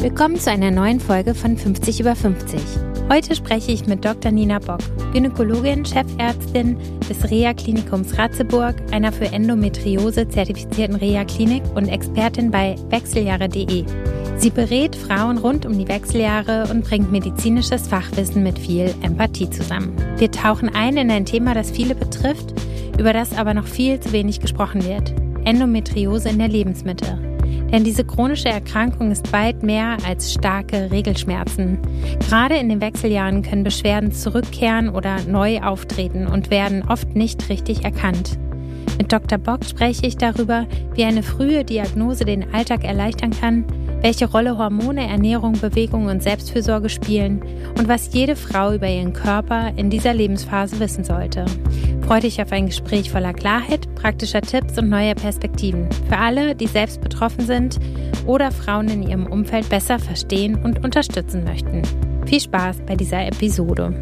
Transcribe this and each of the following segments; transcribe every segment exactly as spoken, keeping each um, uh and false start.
Willkommen zu einer neuen Folge von fünfzig über fünfzig. Heute spreche ich mit Doktor Nina Bock, Gynäkologin, Chefärztin des Reha-Klinikums Ratzeburg, einer für Endometriose zertifizierten Reha-Klinik und Expertin bei wechseljahre punkt de. Sie berät Frauen rund um die Wechseljahre und bringt medizinisches Fachwissen mit viel Empathie zusammen. Wir tauchen ein in ein Thema, das viele betrifft, über das aber noch viel zu wenig gesprochen wird: Endometriose in der Lebensmitte. Denn diese chronische Erkrankung ist weit mehr als starke Regelschmerzen. Gerade in den Wechseljahren können Beschwerden zurückkehren oder neu auftreten und werden oft nicht richtig erkannt. Mit Doktor Bock spreche ich darüber, wie eine frühe Diagnose den Alltag erleichtern kann, welche Rolle Hormone, Ernährung, Bewegung und Selbstfürsorge spielen und was jede Frau über ihren Körper in dieser Lebensphase wissen sollte. Freue dich auf ein Gespräch voller Klarheit, praktischer Tipps und neuer Perspektiven für alle, die selbst betroffen sind oder Frauen in ihrem Umfeld besser verstehen und unterstützen möchten. Viel Spaß bei dieser Episode.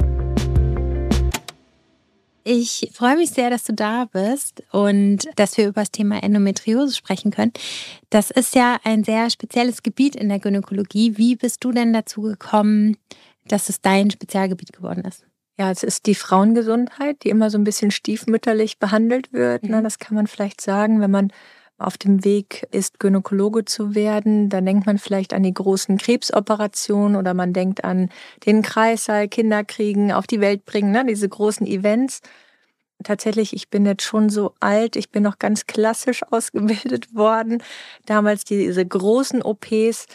Ich freue mich sehr, dass du da bist und dass wir über das Thema Endometriose sprechen können. Das ist ja ein sehr spezielles Gebiet in der Gynäkologie. Wie bist du denn dazu gekommen, dass es dein Spezialgebiet geworden ist? Ja, es ist die Frauengesundheit, die immer so ein bisschen stiefmütterlich behandelt wird. Mhm. Das kann man vielleicht sagen, wenn man auf dem Weg ist, Gynäkologe zu werden. Dann denkt man vielleicht an die großen Krebsoperationen oder man denkt an den Kreißsaal, Kinder kriegen, auf die Welt bringen, ne? Diese großen Events. Tatsächlich, ich bin jetzt schon so alt, ich bin noch ganz klassisch ausgebildet worden. Damals diese großen O Ps,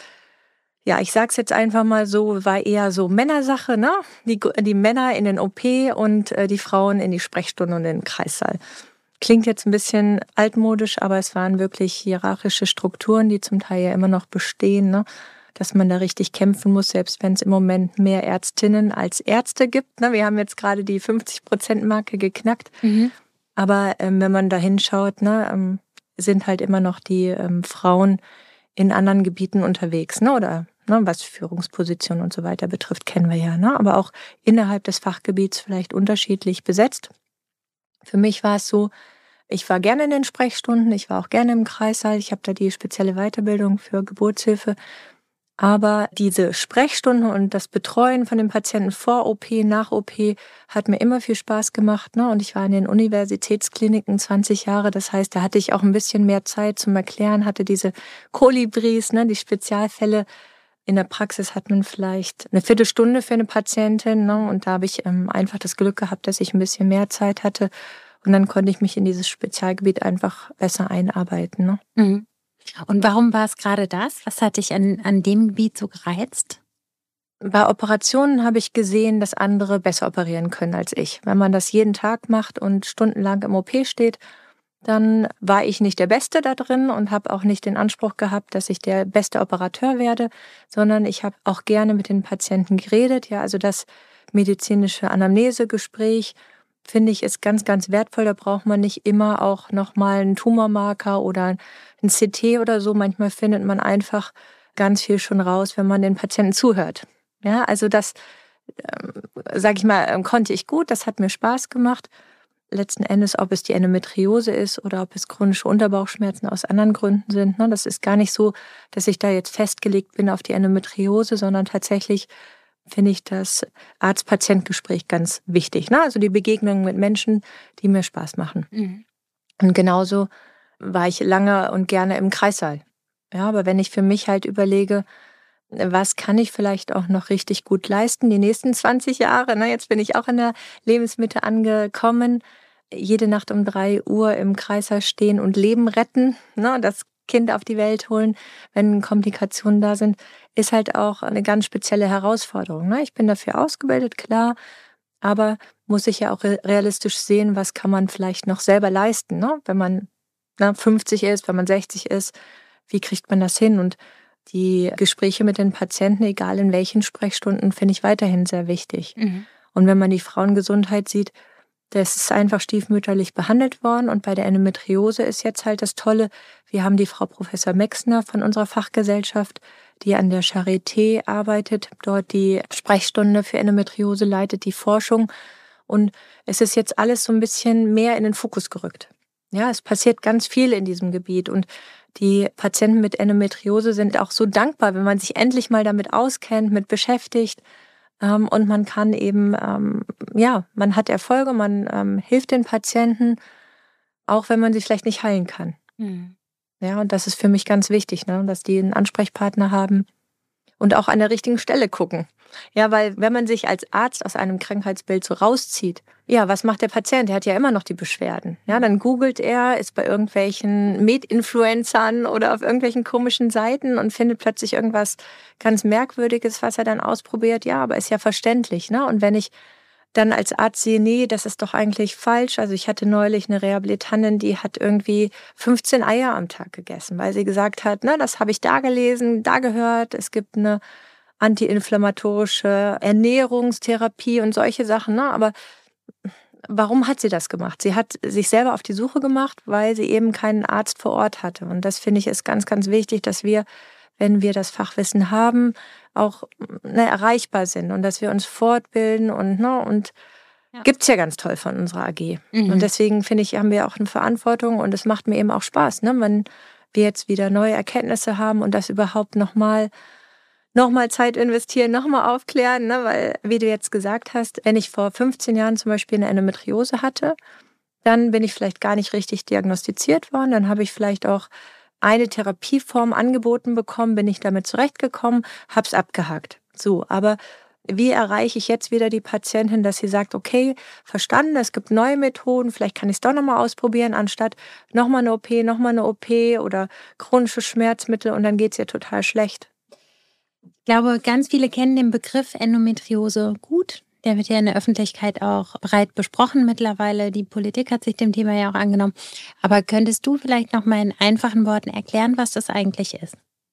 ja, ich sag's jetzt einfach mal so, war eher so Männersache, ne? Die, die Männer in den O P und äh, die Frauen in die Sprechstunde und in den Kreissaal. Klingt jetzt ein bisschen altmodisch, aber es waren wirklich hierarchische Strukturen, die zum Teil ja immer noch bestehen, ne? Dass man da richtig kämpfen muss, selbst wenn es im Moment mehr Ärztinnen als Ärzte gibt. Ne? Wir haben jetzt gerade die fünfzig-Prozent-Marke geknackt. Mhm. Aber ähm, wenn man da hinschaut, ne, ähm, sind halt immer noch die ähm, Frauen in anderen Gebieten unterwegs. Ne? Oder ne, was Führungspositionen und so weiter betrifft, kennen wir ja. Ne? Aber auch innerhalb des Fachgebiets vielleicht unterschiedlich besetzt. Für mich war es so, ich war gerne in den Sprechstunden, ich war auch gerne im Kreissaal. Ich habe da die spezielle Weiterbildung für Geburtshilfe. Aber diese Sprechstunden und das Betreuen von den Patienten vor O P, nach O P hat mir immer viel Spaß gemacht. Ne? Und ich war in den Universitätskliniken zwanzig Jahre. Das heißt, da hatte ich auch ein bisschen mehr Zeit zum Erklären, hatte diese Kolibris, ne, die Spezialfälle. In der Praxis hat man vielleicht eine Viertelstunde für eine Patientin. Ne? Und da habe ich ähm, einfach das Glück gehabt, dass ich ein bisschen mehr Zeit hatte. Und dann konnte ich mich in dieses Spezialgebiet einfach besser einarbeiten. Ne? Mhm. Und warum war es gerade das? Was hat dich an, an dem Gebiet so gereizt? Bei Operationen habe ich gesehen, dass andere besser operieren können als ich. Wenn man das jeden Tag macht und stundenlang im O P steht, dann war ich nicht der Beste da drin und habe auch nicht den Anspruch gehabt, dass ich der beste Operateur werde, sondern ich habe auch gerne mit den Patienten geredet. Ja, also das medizinische Anamnesegespräch, finde ich, ist ganz, ganz wertvoll. Da braucht man nicht immer auch nochmal einen Tumormarker oder ein C T oder so. Manchmal findet man einfach ganz viel schon raus, wenn man den Patienten zuhört. Ja, also das, ähm, sag ich mal, konnte ich gut. Das hat mir Spaß gemacht. Letzten Endes, ob es die Endometriose ist oder ob es chronische Unterbauchschmerzen aus anderen Gründen sind. Ne? Das ist gar nicht so, dass ich da jetzt festgelegt bin auf die Endometriose, sondern tatsächlich finde ich das Arzt-Patient-Gespräch ganz wichtig. Ne? Also die Begegnungen mit Menschen, die mir Spaß machen. Mhm. Und genauso war ich lange und gerne im Kreissaal. Ja, aber wenn ich für mich halt überlege, was kann ich vielleicht auch noch richtig gut leisten, die nächsten zwanzig Jahre, ne? Jetzt bin ich auch in der Lebensmitte angekommen, jede Nacht um drei Uhr im Kreissaal stehen und Leben retten, ne? Das Kind auf die Welt holen, wenn Komplikationen da sind, ist halt auch eine ganz spezielle Herausforderung. Ne? Ich bin dafür ausgebildet, klar, aber muss ich ja auch realistisch sehen, was kann man vielleicht noch selber leisten, ne? Wenn man ne, fünfzig ist, wenn man sechzig ist, wie kriegt man das hin? Und die Gespräche mit den Patienten, egal in welchen Sprechstunden, finde ich weiterhin sehr wichtig. Mhm. Und wenn man die Frauengesundheit sieht, das ist einfach stiefmütterlich behandelt worden. Und bei der Endometriose ist jetzt halt das Tolle, wir haben die Frau Professor Mexner von unserer Fachgesellschaft, die an der Charité arbeitet, dort die Sprechstunde für Endometriose leitet, die Forschung. Und es ist jetzt alles so ein bisschen mehr in den Fokus gerückt. Ja, es passiert ganz viel in diesem Gebiet. Und Die Patienten mit Endometriose sind auch so dankbar, wenn man sich endlich mal damit auskennt, mit beschäftigt. Ähm, und man kann eben, ähm, ja, man hat Erfolge, man ähm, hilft den Patienten, auch wenn man sie vielleicht nicht heilen kann. Mhm. Ja, und das ist für mich ganz wichtig, ne, dass die einen Ansprechpartner haben und auch an der richtigen Stelle gucken. Ja, weil wenn man sich als Arzt aus einem Krankheitsbild so rauszieht, ja, was macht der Patient? Der hat ja immer noch die Beschwerden. Ja, dann googelt er, ist bei irgendwelchen Med-Influencern oder auf irgendwelchen komischen Seiten und findet plötzlich irgendwas ganz Merkwürdiges, was er dann ausprobiert. Ja, aber ist ja verständlich, ne? Und wenn ich dann als Arzt sehe, nee, das ist doch eigentlich falsch. Also ich hatte neulich eine Rehabilitantin, die hat irgendwie fünfzehn Eier am Tag gegessen, weil sie gesagt hat, ne, das habe ich da gelesen, da gehört, es gibt eine antiinflammatorische Ernährungstherapie und solche Sachen. Ne? Aber warum hat sie das gemacht? Sie hat sich selber auf die Suche gemacht, weil sie eben keinen Arzt vor Ort hatte. Und das finde ich ist ganz, ganz wichtig, dass wir, wenn wir das Fachwissen haben, auch ne, erreichbar sind und dass wir uns fortbilden und ne, und ja. Gibt's ja ganz toll von unserer A G. Mhm. Und deswegen finde ich, haben wir auch eine Verantwortung und es macht mir eben auch Spaß, ne, wenn wir jetzt wieder neue Erkenntnisse haben und das überhaupt nochmal nochmal Zeit investieren, nochmal aufklären, ne, weil, wie du jetzt gesagt hast, wenn ich vor fünfzehn Jahren zum Beispiel eine Endometriose hatte, dann bin ich vielleicht gar nicht richtig diagnostiziert worden, dann habe ich vielleicht auch eine Therapieform angeboten bekommen, bin ich damit zurechtgekommen, hab's abgehakt. So, aber wie erreiche ich jetzt wieder die Patientin, dass sie sagt, okay, verstanden, es gibt neue Methoden, vielleicht kann ich es doch nochmal ausprobieren, anstatt nochmal eine O P, nochmal eine O P oder chronische Schmerzmittel und dann geht's ihr total schlecht. Ich glaube, ganz viele kennen den Begriff Endometriose gut. Der wird ja in der Öffentlichkeit auch breit besprochen mittlerweile. Die Politik hat sich dem Thema ja auch angenommen. Aber könntest du vielleicht noch mal in einfachen Worten erklären, was das eigentlich ist?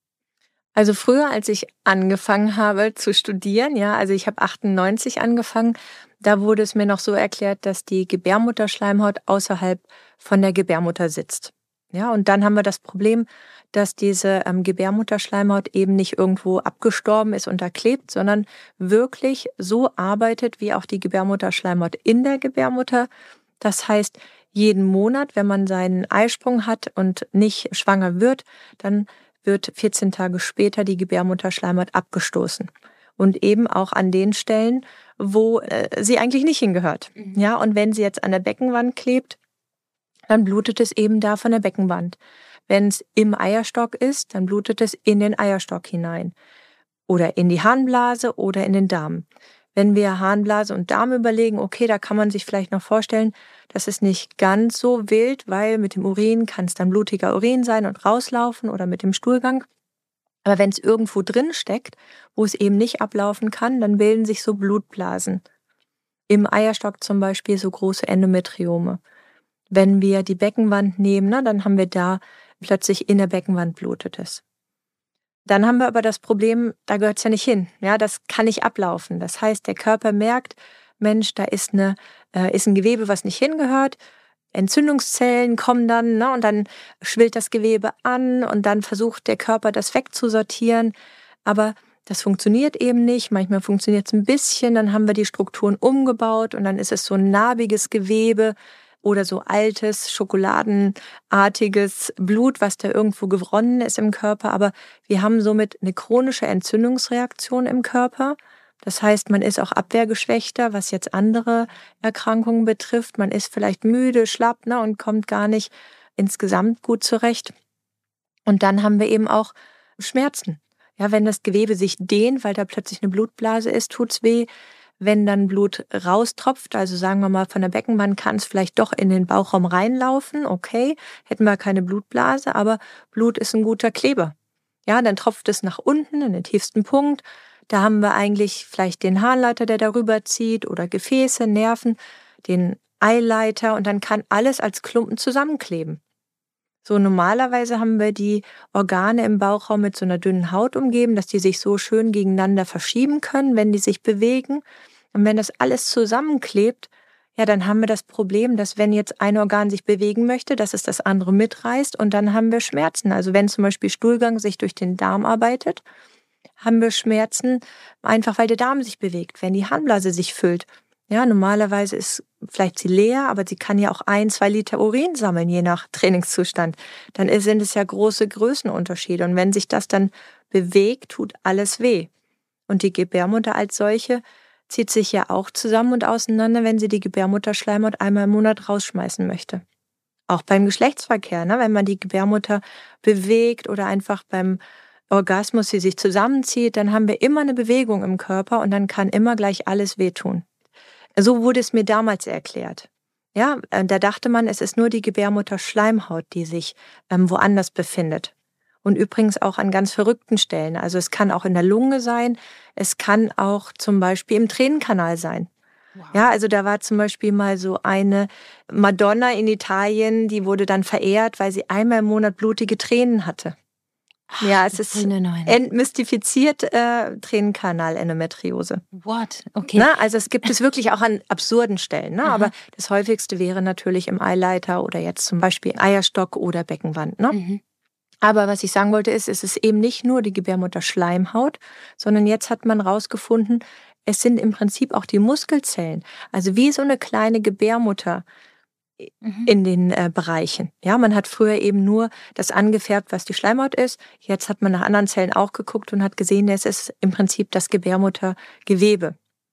Also früher, als ich angefangen habe zu studieren, ja, also ich habe achtundneunzig angefangen, da wurde es mir noch so erklärt, dass die Gebärmutterschleimhaut außerhalb von der Gebärmutter sitzt. Ja, und dann haben wir das Problem, dass diese ähm, Gebärmutterschleimhaut eben nicht irgendwo abgestorben ist und da klebt, sondern wirklich so arbeitet wie auch die Gebärmutterschleimhaut in der Gebärmutter. Das heißt, jeden Monat, wenn man seinen Eisprung hat und nicht schwanger wird, dann wird vierzehn Tage später die Gebärmutterschleimhaut abgestoßen. Und eben auch an den Stellen, wo äh, sie eigentlich nicht hingehört. Mhm. Ja, und wenn sie jetzt an der Beckenwand klebt, dann blutet es eben da von der Beckenwand. Wenn es im Eierstock ist, dann blutet es in den Eierstock hinein. Oder in die Harnblase oder in den Darm. Wenn wir Harnblase und Darm überlegen, okay, da kann man sich vielleicht noch vorstellen, das ist nicht ganz so wild, weil mit dem Urin kann es dann blutiger Urin sein und rauslaufen oder mit dem Stuhlgang. Aber wenn es irgendwo drin steckt, wo es eben nicht ablaufen kann, dann bilden sich so Blutblasen. Im Eierstock zum Beispiel so große Endometriome. Wenn wir die Beckenwand nehmen, na, dann haben wir da plötzlich in der Beckenwand blutet es. Dann haben wir aber das Problem, da gehört es ja nicht hin. Ja, das kann nicht ablaufen. Das heißt, der Körper merkt, Mensch, da ist, eine, äh, ist ein Gewebe, was nicht hingehört. Entzündungszellen kommen dann, ne, und dann schwillt das Gewebe an und dann versucht der Körper, das wegzusortieren. Aber das funktioniert eben nicht. Manchmal funktioniert es ein bisschen, dann haben wir die Strukturen umgebaut und dann ist es so ein narbiges Gewebe, oder so altes, schokoladenartiges Blut, was da irgendwo geronnen ist im Körper. Aber wir haben somit eine chronische Entzündungsreaktion im Körper. Das heißt, man ist auch abwehrgeschwächter, was jetzt andere Erkrankungen betrifft. Man ist vielleicht müde, schlapp, ne, und kommt gar nicht insgesamt gut zurecht. Und dann haben wir eben auch Schmerzen. Ja, wenn das Gewebe sich dehnt, weil da plötzlich eine Blutblase ist, tut's weh. Wenn dann Blut raustropft, also sagen wir mal von der Beckenwand, kann es vielleicht doch in den Bauchraum reinlaufen, okay, hätten wir keine Blutblase, aber Blut ist ein guter Kleber. Ja, dann tropft es nach unten in den tiefsten Punkt, da haben wir eigentlich vielleicht den Harnleiter, der darüber zieht oder Gefäße, Nerven, den Eileiter und dann kann alles als Klumpen zusammenkleben. So normalerweise haben wir die Organe im Bauchraum mit so einer dünnen Haut umgeben, dass die sich so schön gegeneinander verschieben können, wenn die sich bewegen. Und wenn das alles zusammenklebt, ja, dann haben wir das Problem, dass wenn jetzt ein Organ sich bewegen möchte, dass es das andere mitreißt und dann haben wir Schmerzen. Also wenn zum Beispiel Stuhlgang sich durch den Darm arbeitet, haben wir Schmerzen, einfach weil der Darm sich bewegt. Wenn die Harnblase sich füllt, Ja, normalerweise ist vielleicht sie leer, aber sie kann ja auch ein, zwei Liter Urin sammeln, je nach Trainingszustand. Dann sind es ja große Größenunterschiede. Und wenn sich das dann bewegt, tut alles weh. Und die Gebärmutter als solche zieht sich ja auch zusammen und auseinander, wenn sie die Gebärmutterschleimhaut einmal im Monat rausschmeißen möchte. Auch beim Geschlechtsverkehr, ne? Wenn man die Gebärmutter bewegt oder einfach beim Orgasmus sie sich zusammenzieht, dann haben wir immer eine Bewegung im Körper und dann kann immer gleich alles wehtun. So wurde es mir damals erklärt. Ja, da dachte man, es ist nur die Gebärmutterschleimhaut, die sich ähm, woanders befindet. Und übrigens auch an ganz verrückten Stellen. Also es kann auch in der Lunge sein, es kann auch zum Beispiel im Tränenkanal sein. Wow. Ja, also da war zum Beispiel mal so eine Madonna in Italien, die wurde dann verehrt, weil sie einmal im Monat blutige Tränen hatte. Ach, ja, es ist entmystifiziert äh, Tränenkanal-Endometriose. What? Okay. Na, also es gibt es wirklich auch an absurden Stellen. Ne? Aber das häufigste wäre natürlich im Eileiter oder jetzt zum Beispiel Eierstock oder Beckenwand. Ne? Mhm. Aber was ich sagen wollte ist, es ist eben nicht nur die Gebärmutterschleimhaut, sondern jetzt hat man rausgefunden, es sind im Prinzip auch die Muskelzellen. Also wie so eine kleine Gebärmutter in den äh, Bereichen. Ja, man hat früher eben nur das angefärbt, was die Schleimhaut ist. Jetzt hat man nach anderen Zellen auch geguckt und hat gesehen, es ist im Prinzip das Gebärmuttergewebe.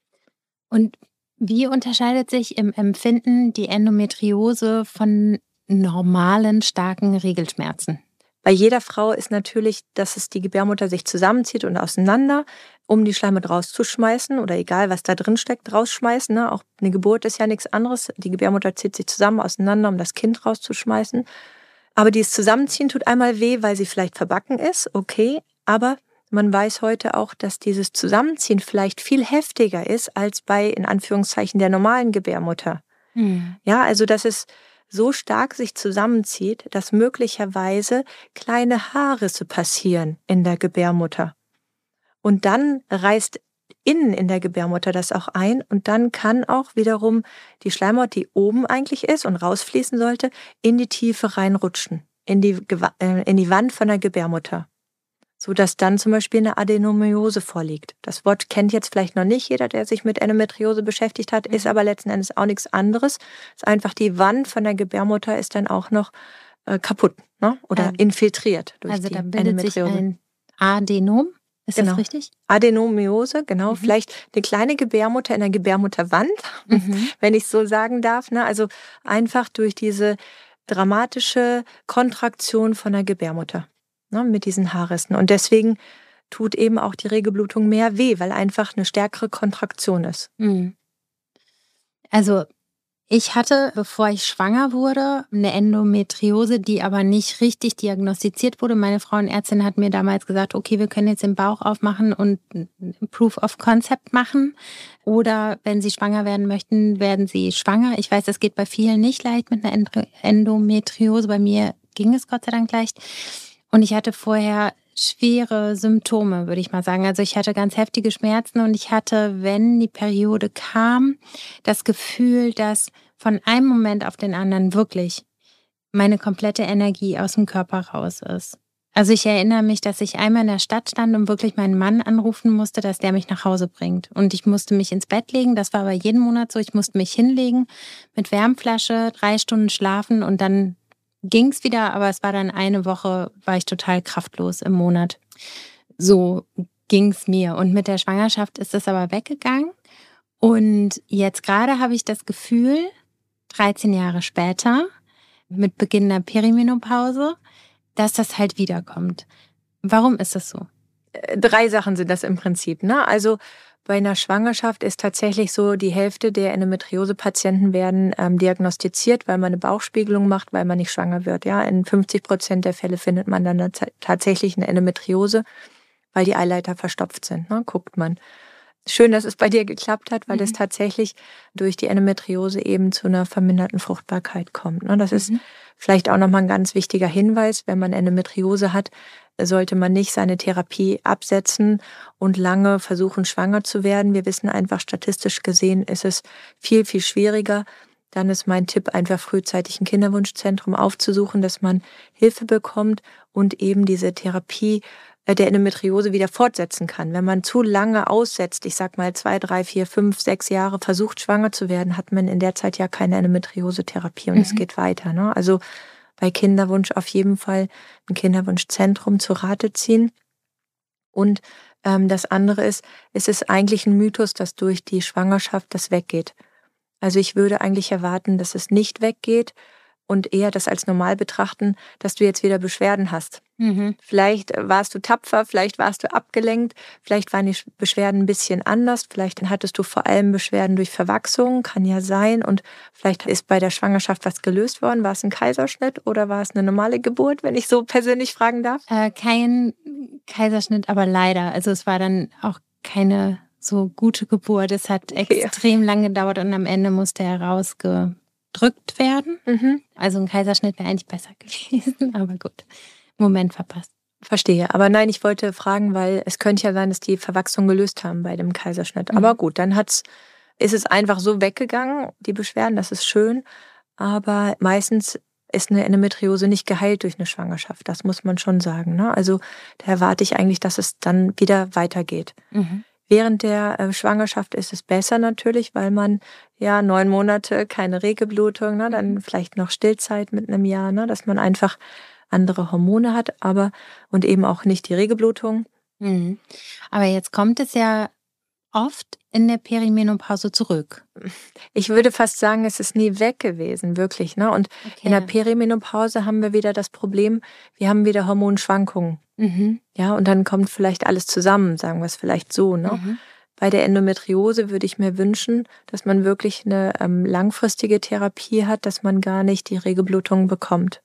Und wie unterscheidet sich im Empfinden die Endometriose von normalen, starken Regelschmerzen? Bei jeder Frau ist natürlich, dass es die Gebärmutter sich zusammenzieht und auseinander, um die Schleimhaut rauszuschmeißen oder egal, was da drin steckt, rausschmeißen. Ne? Auch eine Geburt ist ja nichts anderes. Die Gebärmutter zieht sich zusammen, auseinander, um das Kind rauszuschmeißen. Aber dieses Zusammenziehen tut einmal weh, weil sie vielleicht verbacken ist, okay. Aber man weiß heute auch, dass dieses Zusammenziehen vielleicht viel heftiger ist als bei, in Anführungszeichen, der normalen Gebärmutter. Hm. Ja, also das ist so stark sich zusammenzieht, dass möglicherweise kleine Haarrisse passieren in der Gebärmutter. Und dann reißt innen in der Gebärmutter das auch ein und dann kann auch wiederum die Schleimhaut, die oben eigentlich ist und rausfließen sollte, in die Tiefe reinrutschen, in die, in die Wand von der Gebärmutter. Sodass dann zum Beispiel eine Adenomiose vorliegt. Das Wort kennt jetzt vielleicht noch nicht jeder, der sich mit Endometriose beschäftigt hat, ist aber letzten Endes auch nichts anderes. Ist einfach die Wand von der Gebärmutter ist dann auch noch äh, kaputt, ne? Oder ähm, infiltriert durch also die da bildet Endometriose. Sich ein Adenom, ist genau. Das richtig? Adenomiose, genau. Mhm. Vielleicht eine kleine Gebärmutter in der Gebärmutterwand, mhm. wenn ich so sagen darf. Ne? Also einfach durch diese dramatische Kontraktion von der Gebärmutter. Mit diesen Haarrissen. Und deswegen tut eben auch die Regelblutung mehr weh, weil einfach eine stärkere Kontraktion ist. Also ich hatte, bevor ich schwanger wurde, eine Endometriose, die aber nicht richtig diagnostiziert wurde. Meine Frauenärztin hat mir damals gesagt, okay, wir können jetzt den Bauch aufmachen und Proof of Concept machen. Oder wenn Sie schwanger werden möchten, werden Sie schwanger. Ich weiß, das geht bei vielen nicht leicht mit einer Endometriose. Bei mir ging es Gott sei Dank leicht. Und ich hatte vorher schwere Symptome, würde ich mal sagen. Also ich hatte ganz heftige Schmerzen und ich hatte, wenn die Periode kam, das Gefühl, dass von einem Moment auf den anderen wirklich meine komplette Energie aus dem Körper raus ist. Also ich erinnere mich, dass ich einmal in der Stadt stand und wirklich meinen Mann anrufen musste, dass der mich nach Hause bringt. Und ich musste mich ins Bett legen, das war aber jeden Monat so. Ich musste mich hinlegen, mit Wärmflasche, drei Stunden schlafen und dann ging's wieder, aber es war dann eine Woche, war ich total kraftlos im Monat. So ging's mir. Und mit der Schwangerschaft ist es aber weggegangen. Und jetzt gerade habe ich das Gefühl, dreizehn Jahre später, mit Beginn der Perimenopause, dass das halt wiederkommt. Warum ist das so? Drei Sachen sind das im Prinzip, ne? Also bei einer Schwangerschaft ist tatsächlich so, die Hälfte der Endometriose-Patienten werden ähm, diagnostiziert, weil man eine Bauchspiegelung macht, weil man nicht schwanger wird. Ja, in fünfzig Prozent der Fälle findet man dann tatsächlich eine Endometriose, weil die Eileiter verstopft sind. Ne? Guckt man. Schön, dass es bei dir geklappt hat, weil mhm. es tatsächlich durch die Endometriose eben zu einer verminderten Fruchtbarkeit kommt. Ne? Das mhm. ist vielleicht auch nochmal ein ganz wichtiger Hinweis, wenn man Endometriose hat, sollte man nicht seine Therapie absetzen und lange versuchen, schwanger zu werden. Wir wissen einfach, statistisch gesehen ist es viel, viel schwieriger. Dann ist mein Tipp, einfach frühzeitig ein Kinderwunschzentrum aufzusuchen, dass man Hilfe bekommt und eben diese Therapie der Endometriose wieder fortsetzen kann. Wenn man zu lange aussetzt, ich sag mal zwei, drei, vier, fünf, sechs Jahre versucht, schwanger zu werden, hat man in der Zeit ja keine Endometriose-Therapie und mhm. es geht weiter. Ne? Also bei Kinderwunsch auf jeden Fall ein Kinderwunschzentrum zu Rate ziehen. Und ähm, das andere ist, es ist eigentlich ein Mythos, dass durch die Schwangerschaft das weggeht. Also ich würde eigentlich erwarten, dass es nicht weggeht und eher das als normal betrachten, dass du jetzt wieder Beschwerden hast. Mhm. Vielleicht warst du tapfer, vielleicht warst du abgelenkt, vielleicht waren die Beschwerden ein bisschen anders, vielleicht hattest du vor allem Beschwerden durch Verwachsung, kann ja sein, und vielleicht ist bei der Schwangerschaft was gelöst worden. War es ein Kaiserschnitt oder war es eine normale Geburt, wenn ich so persönlich fragen darf? Äh, kein Kaiserschnitt, aber leider. Also es war dann auch keine so gute Geburt. Es hat okay. extrem lange gedauert und am Ende musste er rausge drückt werden. Mhm. Also ein Kaiserschnitt wäre eigentlich besser gewesen, aber gut. Moment verpasst. Verstehe. Aber nein, ich wollte fragen, weil es könnte ja sein, dass die Verwachsung gelöst haben bei dem Kaiserschnitt. Mhm. Aber gut, dann hat's, ist es einfach so weggegangen, die Beschwerden, das ist schön. Aber meistens ist eine Endometriose nicht geheilt durch eine Schwangerschaft. Das muss man schon sagen. Ne? Also da erwarte ich eigentlich, dass es dann wieder weitergeht. Mhm. Während der äh, Schwangerschaft ist es besser natürlich, weil man ja neun Monate keine Regelblutung, ne, dann vielleicht noch Stillzeit mit einem Jahr, ne, dass man einfach andere Hormone hat, aber und eben auch nicht die Regelblutung. Mhm. Aber jetzt kommt es ja oft in der Perimenopause zurück. Ich würde fast sagen, es ist nie weg gewesen, wirklich. Ne? Und okay. in der Perimenopause haben wir wieder das Problem, wir haben wieder Hormonschwankungen. Mhm. Ja, und dann kommt vielleicht alles zusammen, sagen wir es vielleicht so. Ne? Mhm. Bei der Endometriose würde ich mir wünschen, dass man wirklich eine ähm, langfristige Therapie hat, dass man gar nicht die Regelblutung bekommt.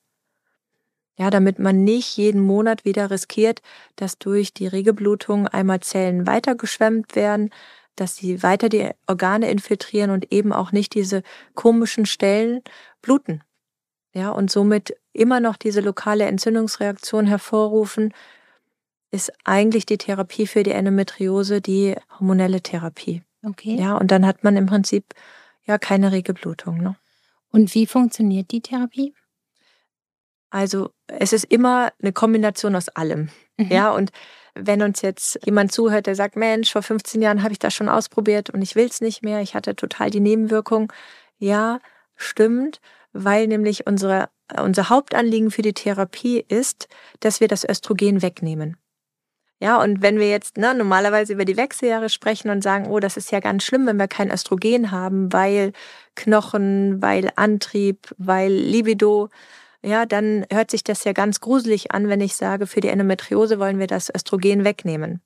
Ja, damit man nicht jeden Monat wieder riskiert, dass durch die Regelblutung einmal Zellen weitergeschwemmt werden, dass sie weiter die Organe infiltrieren und eben auch nicht diese komischen Stellen bluten. Ja, und somit immer noch diese lokale Entzündungsreaktion hervorrufen, ist eigentlich die Therapie für die Endometriose die hormonelle Therapie. Okay. Ja, und dann hat man im Prinzip ja keine Regelblutung. Ne? Und wie funktioniert die Therapie? Also es ist immer eine Kombination aus allem. Mhm. Ja, und wenn uns jetzt jemand zuhört, der sagt, Mensch, vor fünfzehn Jahren habe ich das schon ausprobiert und ich will es nicht mehr, ich hatte total die Nebenwirkung. Ja, stimmt, weil nämlich unsere, unser Hauptanliegen für die Therapie ist, dass wir das Östrogen wegnehmen. Ja, und wenn wir jetzt ne, normalerweise über die Wechseljahre sprechen und sagen, oh, das ist ja ganz schlimm, wenn wir kein Östrogen haben, weil Knochen, weil Antrieb, weil Libido, ja, dann hört sich das ja ganz gruselig an, wenn ich sage, für die Endometriose wollen wir das Östrogen wegnehmen.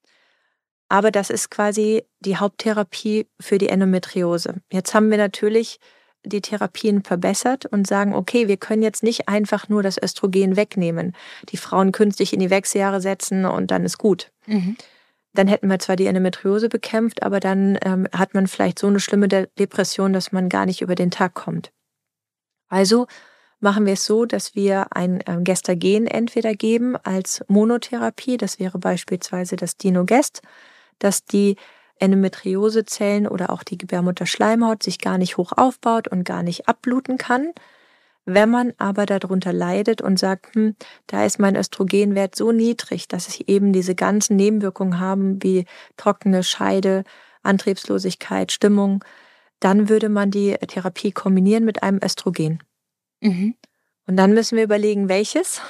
Aber das ist quasi die Haupttherapie für die Endometriose. Jetzt haben wir natürlich die Therapien verbessert und sagen, okay, wir können jetzt nicht einfach nur das Östrogen wegnehmen, die Frauen künstlich in die Wechseljahre setzen und dann ist gut. Mhm. Dann hätten wir zwar die Endometriose bekämpft, aber dann ähm, hat man vielleicht so eine schlimme De- Depression, dass man gar nicht über den Tag kommt. Also machen wir es so, dass wir ein ähm, Gestagen entweder geben als Monotherapie, das wäre beispielsweise das Dinogest, dass die Endometriosezellen oder auch die Gebärmutterschleimhaut sich gar nicht hoch aufbaut und gar nicht abbluten kann. Wenn man aber darunter leidet und sagt, hm, da ist mein Östrogenwert so niedrig, dass ich eben diese ganzen Nebenwirkungen haben, wie trockene Scheide, Antriebslosigkeit, Stimmung, dann würde man die Therapie kombinieren mit einem Östrogen. Mhm. Und dann müssen wir überlegen, welches,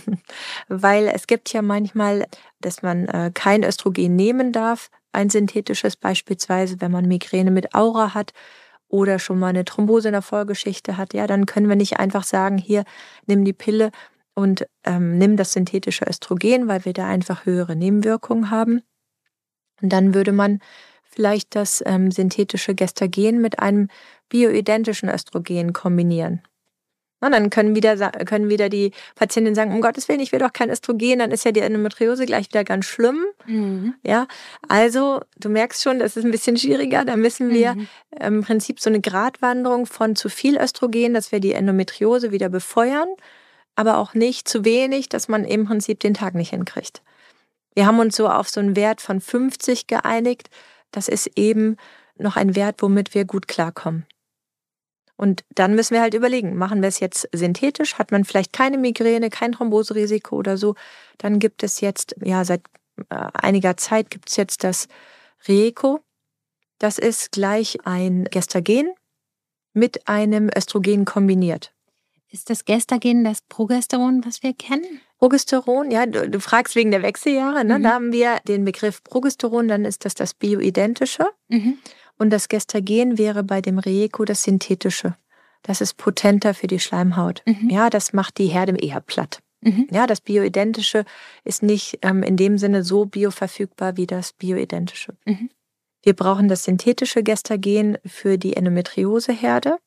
weil es gibt ja manchmal, dass man äh, kein Östrogen nehmen darf, ein synthetisches beispielsweise, wenn man Migräne mit Aura hat oder schon mal eine Thrombose in der Vorgeschichte hat, ja, dann können wir nicht einfach sagen, hier, nimm die Pille und ähm, nimm das synthetische Östrogen, weil wir da einfach höhere Nebenwirkungen haben. Und dann würde man vielleicht das ähm, synthetische Gestagen mit einem bioidentischen Östrogen kombinieren. Und dann können wieder, können wieder die Patientinnen sagen, um Gottes Willen, ich will doch kein Östrogen, dann ist ja die Endometriose gleich wieder ganz schlimm. Mhm. Ja, also du merkst schon, das ist ein bisschen schwieriger. Da müssen wir mhm. im Prinzip so eine Gratwanderung von zu viel Östrogen, dass wir die Endometriose wieder befeuern, aber auch nicht zu wenig, dass man im Prinzip den Tag nicht hinkriegt. Wir haben uns so auf so einen Wert von fünfzig geeinigt. Das ist eben noch ein Wert, womit wir gut klarkommen. Und dann müssen wir halt überlegen, machen wir es jetzt synthetisch, hat man vielleicht keine Migräne, kein Thromboserisiko oder so, dann gibt es jetzt, ja, seit äh, einiger Zeit gibt es jetzt das Reeco. Das ist gleich ein Gestagen mit einem Östrogen kombiniert. Ist das Gestagen das Progesteron, was wir kennen? Progesteron, ja, du, du fragst wegen der Wechseljahre, ne? Mhm. Da haben wir den Begriff Progesteron, dann ist das das bioidentische. Mhm. Und das Gestagen wäre bei dem Reeco das synthetische. Das ist potenter für die Schleimhaut. Mhm. Ja, das macht die Herde eher platt. Mhm. Ja, das bioidentische ist nicht ähm, in dem Sinne so bioverfügbar wie das bioidentische. Mhm. Wir brauchen das synthetische Gestagen für die Endometrioseherde.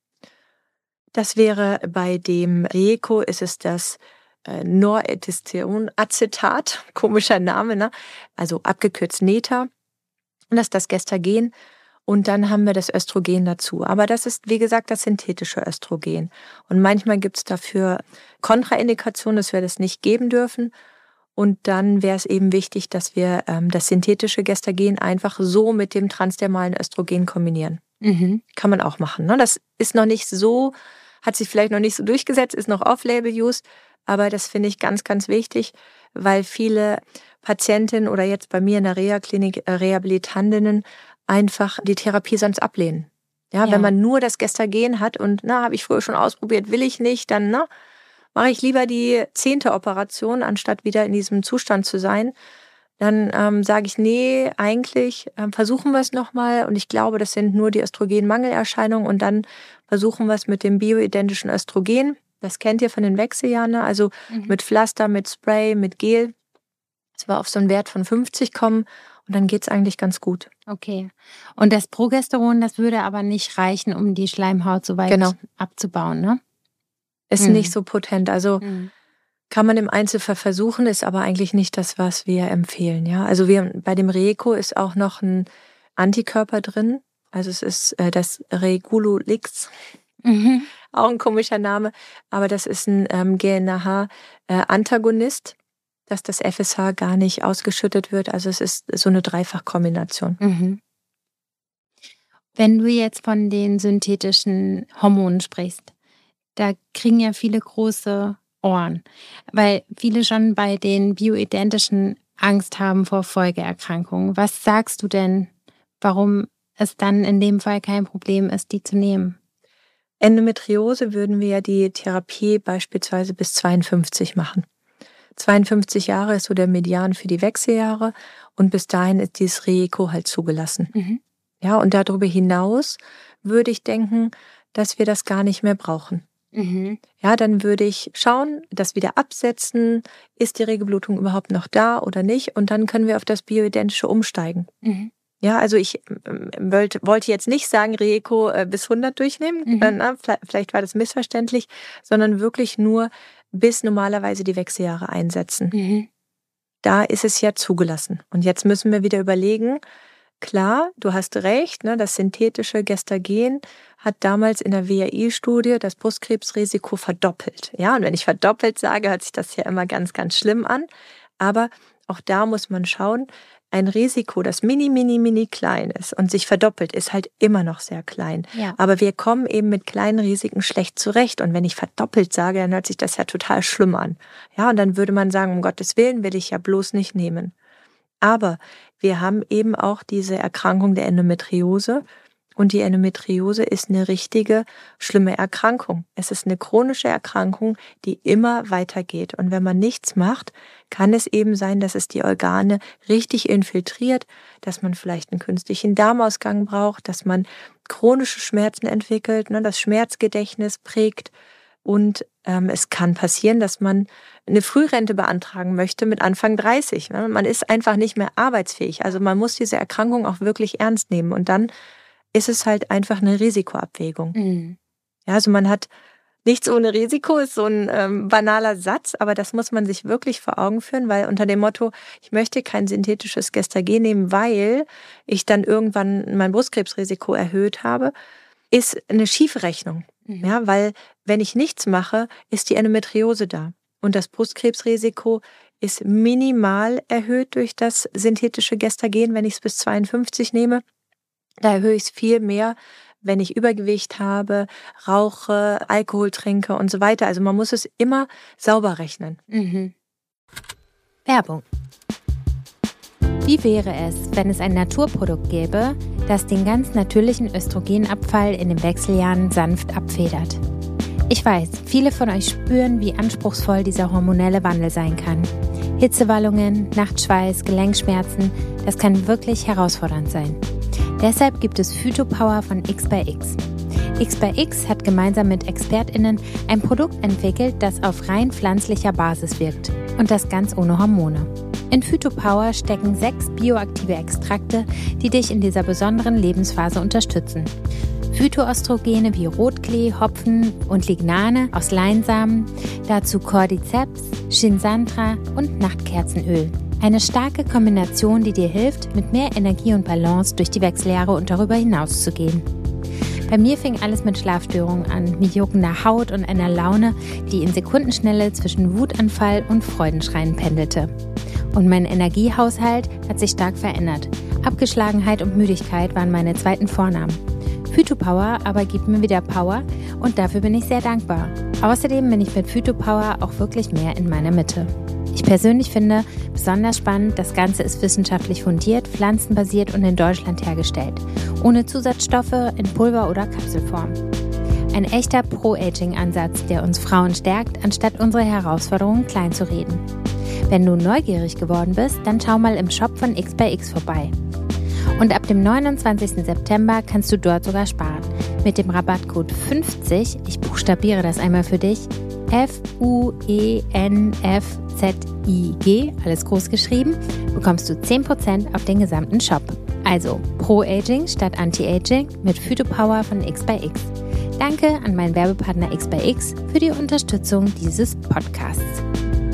Das wäre bei dem Reeco, ist es das äh, Norethestronacetat, komischer Name, ne? Also abgekürzt Neta. Und das ist das Gestagen. Und dann haben wir das Östrogen dazu. Aber das ist, wie gesagt, das synthetische Östrogen. Und manchmal gibt es dafür Kontraindikationen, dass wir das nicht geben dürfen. Und dann wäre es eben wichtig, dass wir ähm, das synthetische Gestagen einfach so mit dem transdermalen Östrogen kombinieren. Mhm. Kann man auch machen. Ne? Das ist noch nicht so, hat sich vielleicht noch nicht so durchgesetzt, ist noch Off-Label-Use. Aber das finde ich ganz, ganz wichtig, weil viele Patientinnen oder jetzt bei mir in der Reha-Klinik äh, Rehabilitantinnen einfach die Therapie sonst ablehnen. Ja, ja, wenn man nur das Gestagen hat und na, habe ich früher schon ausprobiert, will ich nicht, dann na, mache ich lieber die zehnte Operation, anstatt wieder in diesem Zustand zu sein. Dann ähm, sage ich, nee, eigentlich ähm, versuchen wir es nochmal und ich glaube, das sind nur die Östrogenmangelerscheinungen und dann versuchen wir es mit dem bioidentischen Östrogen. Das kennt ihr von den Wechseljahren, ne? Also mhm. mit Pflaster, mit Spray, mit Gel. Dass wir auf so einen Wert von fünfzig kommen. Und dann geht's eigentlich ganz gut. Okay. Und das Progesteron, das würde aber nicht reichen, um die Schleimhaut so weit genau. abzubauen, ne? Ist hm. nicht so potent. Also hm. kann man im Einzelfall versuchen, ist aber eigentlich nicht das, was wir empfehlen. Ja, also wir bei dem Reeco ist auch noch ein Antikörper drin. Also es ist äh, das Regulolix. Mhm. Auch ein komischer Name. Aber das ist ein ähm, G N R H-Antagonist. Äh, dass das F S H gar nicht ausgeschüttet wird. Also es ist so eine Dreifachkombination. Mhm. Wenn du jetzt von den synthetischen Hormonen sprichst, da kriegen ja viele große Ohren, weil viele schon bei den bioidentischen Angst haben vor Folgeerkrankungen. Was sagst du denn, warum es dann in dem Fall kein Problem ist, die zu nehmen? Endometriose würden wir ja die Therapie beispielsweise bis zweiundfünfzig machen. zweiundfünfzig Jahre ist so der Median für die Wechseljahre und bis dahin ist dieses Reeco halt zugelassen. Mhm. Ja, und darüber hinaus würde ich denken, dass wir das gar nicht mehr brauchen. Mhm. Ja, dann würde ich schauen, das wieder absetzen, ist die Regelblutung überhaupt noch da oder nicht und dann können wir auf das Bioidentische umsteigen. Mhm. Ja, also ich wollte, wollte jetzt nicht sagen, Reeco bis hundert durchnehmen, mhm. Na, vielleicht war das missverständlich, sondern wirklich nur bis normalerweise die Wechseljahre einsetzen. Mhm. Da ist es ja zugelassen. Und jetzt müssen wir wieder überlegen, klar, du hast recht, ne, das synthetische Gestagen hat damals in der W H I-Studie das Brustkrebsrisiko verdoppelt. Ja, und wenn ich verdoppelt sage, hört sich das ja immer ganz, ganz schlimm an. Aber auch da muss man schauen, ein Risiko, das mini, mini, mini klein ist und sich verdoppelt, ist halt immer noch sehr klein. Ja. Aber wir kommen eben mit kleinen Risiken schlecht zurecht. Und wenn ich verdoppelt sage, dann hört sich das ja total schlimm an. Ja, und dann würde man sagen, um Gottes Willen will ich ja bloß nicht nehmen. Aber wir haben eben auch diese Erkrankung der Endometriose. Und die Endometriose ist eine richtige, schlimme Erkrankung. Es ist eine chronische Erkrankung, die immer weitergeht. Und wenn man nichts macht, kann es eben sein, dass es die Organe richtig infiltriert, dass man vielleicht einen künstlichen Darmausgang braucht, dass man chronische Schmerzen entwickelt, ne, das Schmerzgedächtnis prägt. Und ähm, es kann passieren, dass man eine Frührente beantragen möchte mit Anfang dreißig. Ne? Man ist einfach nicht mehr arbeitsfähig. Also man muss diese Erkrankung auch wirklich ernst nehmen. Und dann ist es halt einfach eine Risikoabwägung. Mhm. Ja, also man hat nichts ohne Risiko, ist so ein ähm, banaler Satz, aber das muss man sich wirklich vor Augen führen, weil unter dem Motto, ich möchte kein synthetisches Gestagen nehmen, weil ich dann irgendwann mein Brustkrebsrisiko erhöht habe, ist eine schiefe Rechnung. Mhm. Ja, weil wenn ich nichts mache, ist die Endometriose da. Und das Brustkrebsrisiko ist minimal erhöht durch das synthetische Gestagen, wenn ich es bis zweiundfünfzig nehme. Da erhöhe ich es viel mehr, wenn ich Übergewicht habe, rauche, Alkohol trinke und so weiter. Also man muss es immer sauber rechnen. Mhm. Werbung. Wie wäre es, wenn es ein Naturprodukt gäbe, das den ganz natürlichen Östrogenabfall in den Wechseljahren sanft abfedert? Ich weiß, viele von euch spüren, wie anspruchsvoll dieser hormonelle Wandel sein kann. Hitzewallungen, Nachtschweiß, Gelenkschmerzen, das kann wirklich herausfordernd sein. Deshalb gibt es Phytopower von X by X. X by X hat gemeinsam mit ExpertInnen ein Produkt entwickelt, das auf rein pflanzlicher Basis wirkt. Und das ganz ohne Hormone. In Phytopower stecken sechs bioaktive Extrakte, die dich in dieser besonderen Lebensphase unterstützen. Phytoöstrogene wie Rotklee, Hopfen und Lignane aus Leinsamen, dazu Cordyceps, Shinsantra und Nachtkerzenöl. Eine starke Kombination, die dir hilft, mit mehr Energie und Balance durch die Wechseljahre und darüber hinaus zu gehen. Bei mir fing alles mit Schlafstörungen an, mit juckender Haut und einer Laune, die in Sekundenschnelle zwischen Wutanfall und Freudenschreien pendelte. Und mein Energiehaushalt hat sich stark verändert. Abgeschlagenheit und Müdigkeit waren meine zweiten Vornamen. Phytopower aber gibt mir wieder Power und dafür bin ich sehr dankbar. Außerdem bin ich mit Phytopower auch wirklich mehr in meiner Mitte. Ich persönlich finde besonders spannend, das Ganze ist wissenschaftlich fundiert, pflanzenbasiert und in Deutschland hergestellt. Ohne Zusatzstoffe in Pulver- oder Kapselform. Ein echter Pro-Aging-Ansatz, der uns Frauen stärkt, anstatt unsere Herausforderungen klein zu reden. Wenn du neugierig geworden bist, dann schau mal im Shop von X by X vorbei. Und ab dem neunundzwanzigsten September kannst du dort sogar sparen. Mit dem Rabattcode fünfzig, ich buchstabiere das einmal für dich, F U E N F Z I G, alles groß geschrieben, bekommst du zehn Prozent auf den gesamten Shop. Also Pro-Aging statt Anti-Aging mit Phytopower von X by X. Danke an meinen Werbepartner X by X für die Unterstützung dieses Podcasts.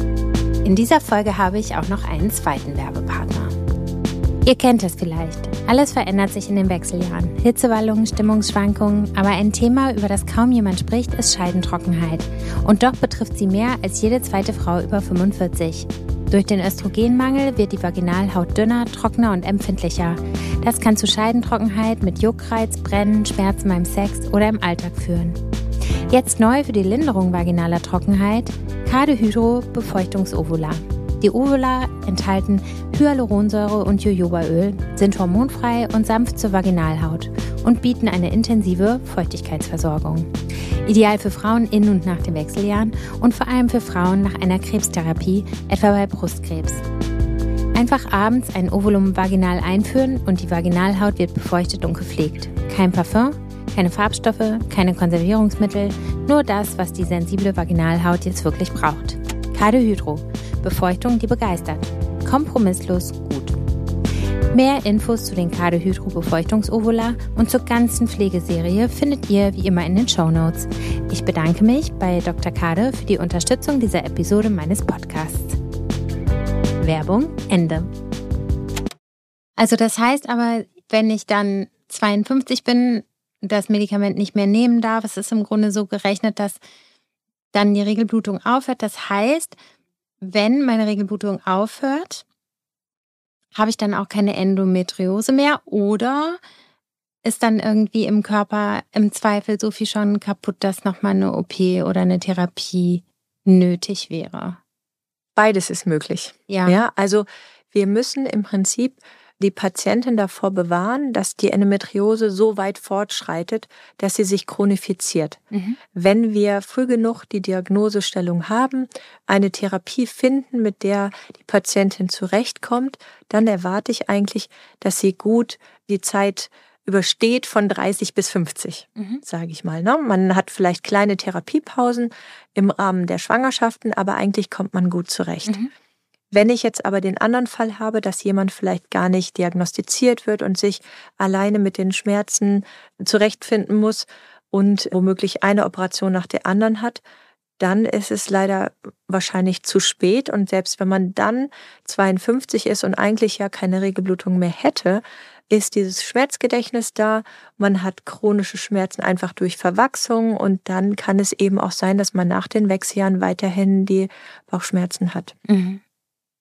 In dieser Folge habe ich auch noch einen zweiten Werbepartner. Ihr kennt es vielleicht. Alles verändert sich in den Wechseljahren. Hitzewallungen, Stimmungsschwankungen, aber ein Thema, über das kaum jemand spricht, ist Scheidentrockenheit. Und doch betrifft sie mehr als jede zweite Frau über fünfundvierzig. Durch den Östrogenmangel wird die Vaginalhaut dünner, trockener und empfindlicher. Das kann zu Scheidentrockenheit mit Juckreiz, Brennen, Schmerzen beim Sex oder im Alltag führen. Jetzt neu für die Linderung vaginaler Trockenheit: Cadehydro Befeuchtungsovula. Die Ovula enthalten Hyaluronsäure und Jojobaöl, sind hormonfrei und sanft zur Vaginalhaut und bieten eine intensive Feuchtigkeitsversorgung. Ideal für Frauen in und nach den Wechseljahren und vor allem für Frauen nach einer Krebstherapie, etwa bei Brustkrebs. Einfach abends ein Ovulum vaginal einführen und die Vaginalhaut wird befeuchtet und gepflegt. Kein Parfum, keine Farbstoffe, keine Konservierungsmittel, nur das, was die sensible Vaginalhaut jetzt wirklich braucht. Cadehydro. Befeuchtung, die begeistert. Kompromisslos gut. Mehr Infos zu den Cadehydro Befeuchtungsovula und zur ganzen Pflegeserie findet ihr wie immer in den Shownotes. Ich bedanke mich bei Doktor Kade für die Unterstützung dieser Episode meines Podcasts. Werbung Ende. Also das heißt aber, wenn ich dann zweiundfünfzig bin, das Medikament nicht mehr nehmen darf, es ist im Grunde so gerechnet, dass dann die Regelblutung aufhört. Das heißt, wenn meine Regelblutung aufhört, habe ich dann auch keine Endometriose mehr oder ist dann irgendwie im Körper im Zweifel so viel schon kaputt, dass nochmal eine O P oder eine Therapie nötig wäre? Beides ist möglich. Ja. Ja, also wir müssen im Prinzip die Patientin davor bewahren, dass die Endometriose so weit fortschreitet, dass sie sich chronifiziert. Mhm. Wenn wir früh genug die Diagnosestellung haben, eine Therapie finden, mit der die Patientin zurechtkommt, dann erwarte ich eigentlich, dass sie gut die Zeit übersteht von dreißig bis fünfzig, mhm. sage ich mal. Ne? Man hat vielleicht kleine Therapiepausen im Rahmen der Schwangerschaften, aber eigentlich kommt man gut zurecht. Mhm. Wenn ich jetzt aber den anderen Fall habe, dass jemand vielleicht gar nicht diagnostiziert wird und sich alleine mit den Schmerzen zurechtfinden muss und womöglich eine Operation nach der anderen hat, dann ist es leider wahrscheinlich zu spät. Und selbst wenn man dann zweiundfünfzig ist und eigentlich ja keine Regelblutung mehr hätte, ist dieses Schmerzgedächtnis da. Man hat chronische Schmerzen einfach durch Verwachsung und dann kann es eben auch sein, dass man nach den Wechseljahren weiterhin die Bauchschmerzen hat. Mhm.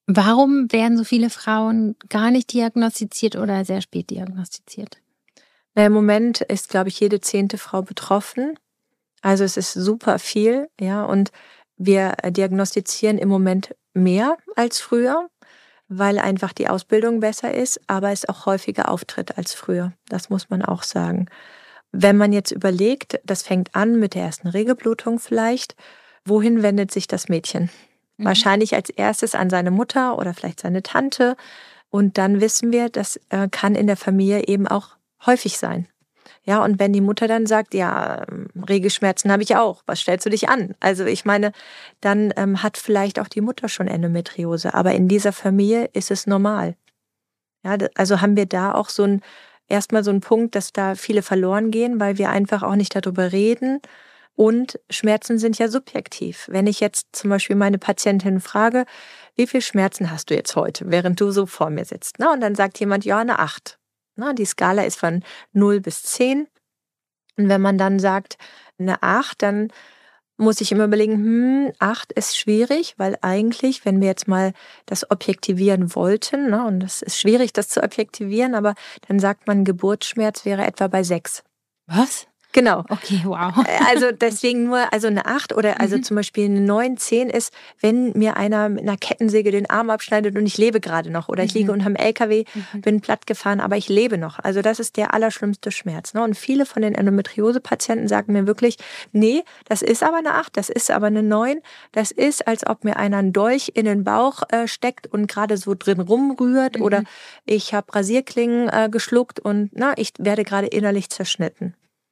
Warum werden so viele Frauen gar nicht diagnostiziert oder sehr spät diagnostiziert? Na, im Moment ist, glaube ich, jede zehnte Frau betroffen. Also es ist super viel, ja, und wir diagnostizieren im Moment mehr als früher, weil einfach die Ausbildung besser ist, aber es auch häufiger auftritt als früher. Das muss man auch sagen. Wenn man jetzt überlegt, das fängt an mit der ersten Regelblutung vielleicht, wohin wendet sich das Mädchen? Mhm. Wahrscheinlich als erstes an seine Mutter oder vielleicht seine Tante. Und dann wissen wir, das äh, kann in der Familie eben auch häufig sein. Ja, und wenn die Mutter dann sagt, ja, Regelschmerzen habe ich auch, was stellst du dich an? Also ich meine, dann ähm, hat vielleicht auch die Mutter schon Endometriose, aber in dieser Familie ist es normal. Ja, also haben wir da auch so ein, erstmal so einen Punkt, dass da viele verloren gehen, weil wir einfach auch nicht darüber reden. Und Schmerzen sind ja subjektiv. Wenn ich jetzt zum Beispiel meine Patientin frage, wie viel Schmerzen hast du jetzt heute, während du so vor mir sitzt? Na, und dann sagt jemand, ja, eine acht. Na, die Skala ist von null bis zehn. Und wenn man dann sagt, eine acht, dann muss ich immer überlegen, hm, acht ist schwierig, weil eigentlich, wenn wir jetzt mal das objektivieren wollten, ne, und es ist schwierig, das zu objektivieren, aber dann sagt man, Geburtsschmerz wäre etwa bei sechs. Was? Genau. Okay, wow. Also deswegen nur, also eine acht oder also mhm. zum Beispiel eine neun, zehn ist, wenn mir einer mit einer Kettensäge den Arm abschneidet und ich lebe gerade noch oder ich liege mhm. unterm L K W, mhm. bin platt gefahren, aber ich lebe noch. Also das ist der allerschlimmste Schmerz. Ne? Und viele von den Endometriose-Patienten sagen mir wirklich, nee, das ist aber eine acht, das ist aber eine neun. Das ist, als ob mir einer einen Dolch in den Bauch äh, steckt und gerade so drin rumrührt mhm. oder ich habe Rasierklingen äh, geschluckt und na, ich werde gerade innerlich zerschnitten.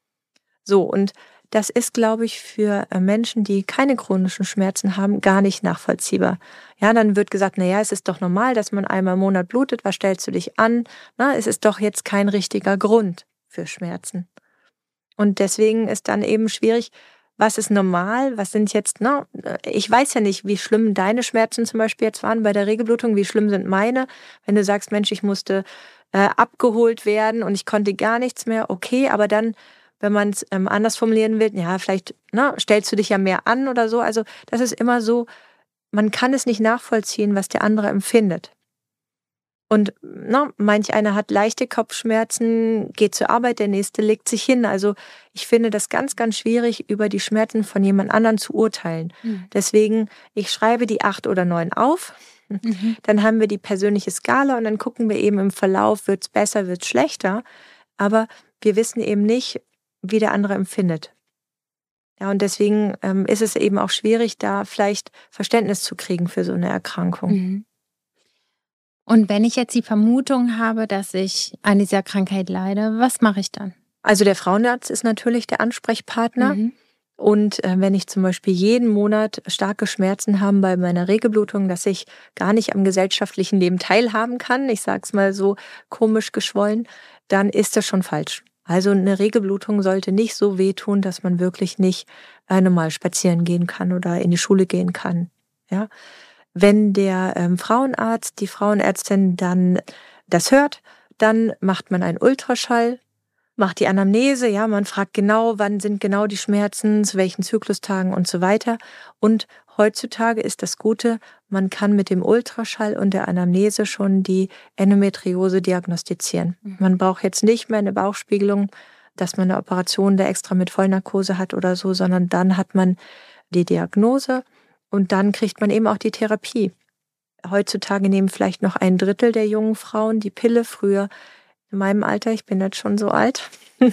So, und das ist, glaube ich, für Menschen, die keine chronischen Schmerzen haben, gar nicht nachvollziehbar. Ja, dann wird gesagt, naja, es ist doch normal, dass man einmal im Monat blutet, was stellst du dich an? Na, es ist doch jetzt kein richtiger Grund für Schmerzen. Und deswegen ist dann eben schwierig, was ist normal, was sind jetzt, na, ich weiß ja nicht, wie schlimm deine Schmerzen zum Beispiel jetzt waren bei der Regelblutung, wie schlimm sind meine. Wenn du sagst, Mensch, ich musste äh, abgeholt werden und ich konnte gar nichts mehr, okay, aber dann wenn man es ähm, anders formulieren will, ja, vielleicht ne, stellst du dich ja mehr an oder so. Also das ist immer so, man kann es nicht nachvollziehen, was der andere empfindet. Und ne, manch einer hat leichte Kopfschmerzen, geht zur Arbeit, der nächste legt sich hin. Also ich finde das ganz, ganz schwierig, über die Schmerzen von jemand anderem zu urteilen. Mhm. Deswegen, ich schreibe die acht oder neun auf. Mhm. Dann haben wir die persönliche Skala und dann gucken wir eben im Verlauf, wird es besser, wird es schlechter. Aber wir wissen eben nicht, wie der andere empfindet. Ja, und deswegen ähm, ist es eben auch schwierig, da vielleicht Verständnis zu kriegen für so eine Erkrankung. Mhm. Und wenn ich jetzt die Vermutung habe, dass ich an dieser Krankheit leide, was mache ich dann? Also der Frauenarzt ist natürlich der Ansprechpartner. Mhm. Und äh, wenn ich zum Beispiel jeden Monat starke Schmerzen habe bei meiner Regelblutung, dass ich gar nicht am gesellschaftlichen Leben teilhaben kann, ich sage es mal so komisch geschwollen, dann ist das schon falsch. Also eine Regelblutung sollte nicht so wehtun, dass man wirklich nicht äh, normal spazieren gehen kann oder in die Schule gehen kann. Ja? Wenn der ähm, Frauenarzt, die Frauenärztin dann das hört, dann macht man einen Ultraschall, macht die Anamnese, ja, man fragt genau, wann sind genau die Schmerzen, zu welchen Zyklustagen und so weiter. Und heutzutage ist das Gute, man kann mit dem Ultraschall und der Anamnese schon die Endometriose diagnostizieren. Mhm. Man braucht jetzt nicht mehr eine Bauchspiegelung, dass man eine Operation da extra mit Vollnarkose hat oder so, sondern dann hat man die Diagnose und dann kriegt man eben auch die Therapie. Heutzutage nehmen vielleicht noch ein Drittel der jungen Frauen die Pille, früher in meinem Alter, ich bin jetzt schon so alt,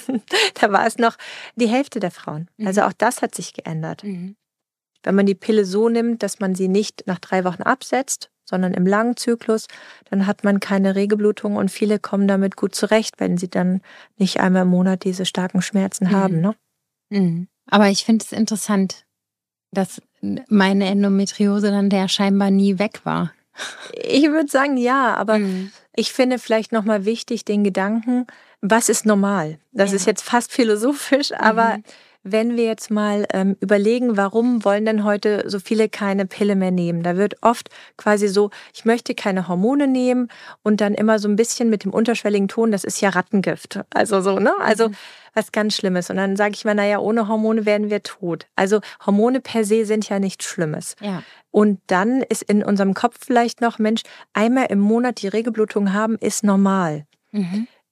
da war es noch die Hälfte der Frauen. Mhm. Also auch das hat sich geändert. Mhm. Wenn man die Pille so nimmt, dass man sie nicht nach drei Wochen absetzt, sondern im langen Zyklus, dann hat man keine Regelblutung und viele kommen damit gut zurecht, wenn sie dann nicht einmal im Monat diese starken Schmerzen mhm. haben. Ne? Mhm. Aber ich finde es interessant, dass meine Endometriose dann der scheinbar nie weg war. Ich würde sagen, ja, aber mhm. ich finde vielleicht nochmal wichtig den Gedanken, was ist normal? Das ja. ist jetzt fast philosophisch, aber mhm. wenn wir jetzt mal ähm, überlegen, warum wollen denn heute so viele keine Pille mehr nehmen? Da wird oft quasi so, ich möchte keine Hormone nehmen und dann immer so ein bisschen mit dem unterschwelligen Ton, das ist ja Rattengift. Also so, ne? Also mhm. was ganz Schlimmes. Und dann sage ich mir, naja, ohne Hormone werden wir tot. Also Hormone per se sind ja nichts Schlimmes. Ja. Und dann ist in unserem Kopf vielleicht noch, Mensch, einmal im Monat die Regelblutung haben, ist normal. Mhm.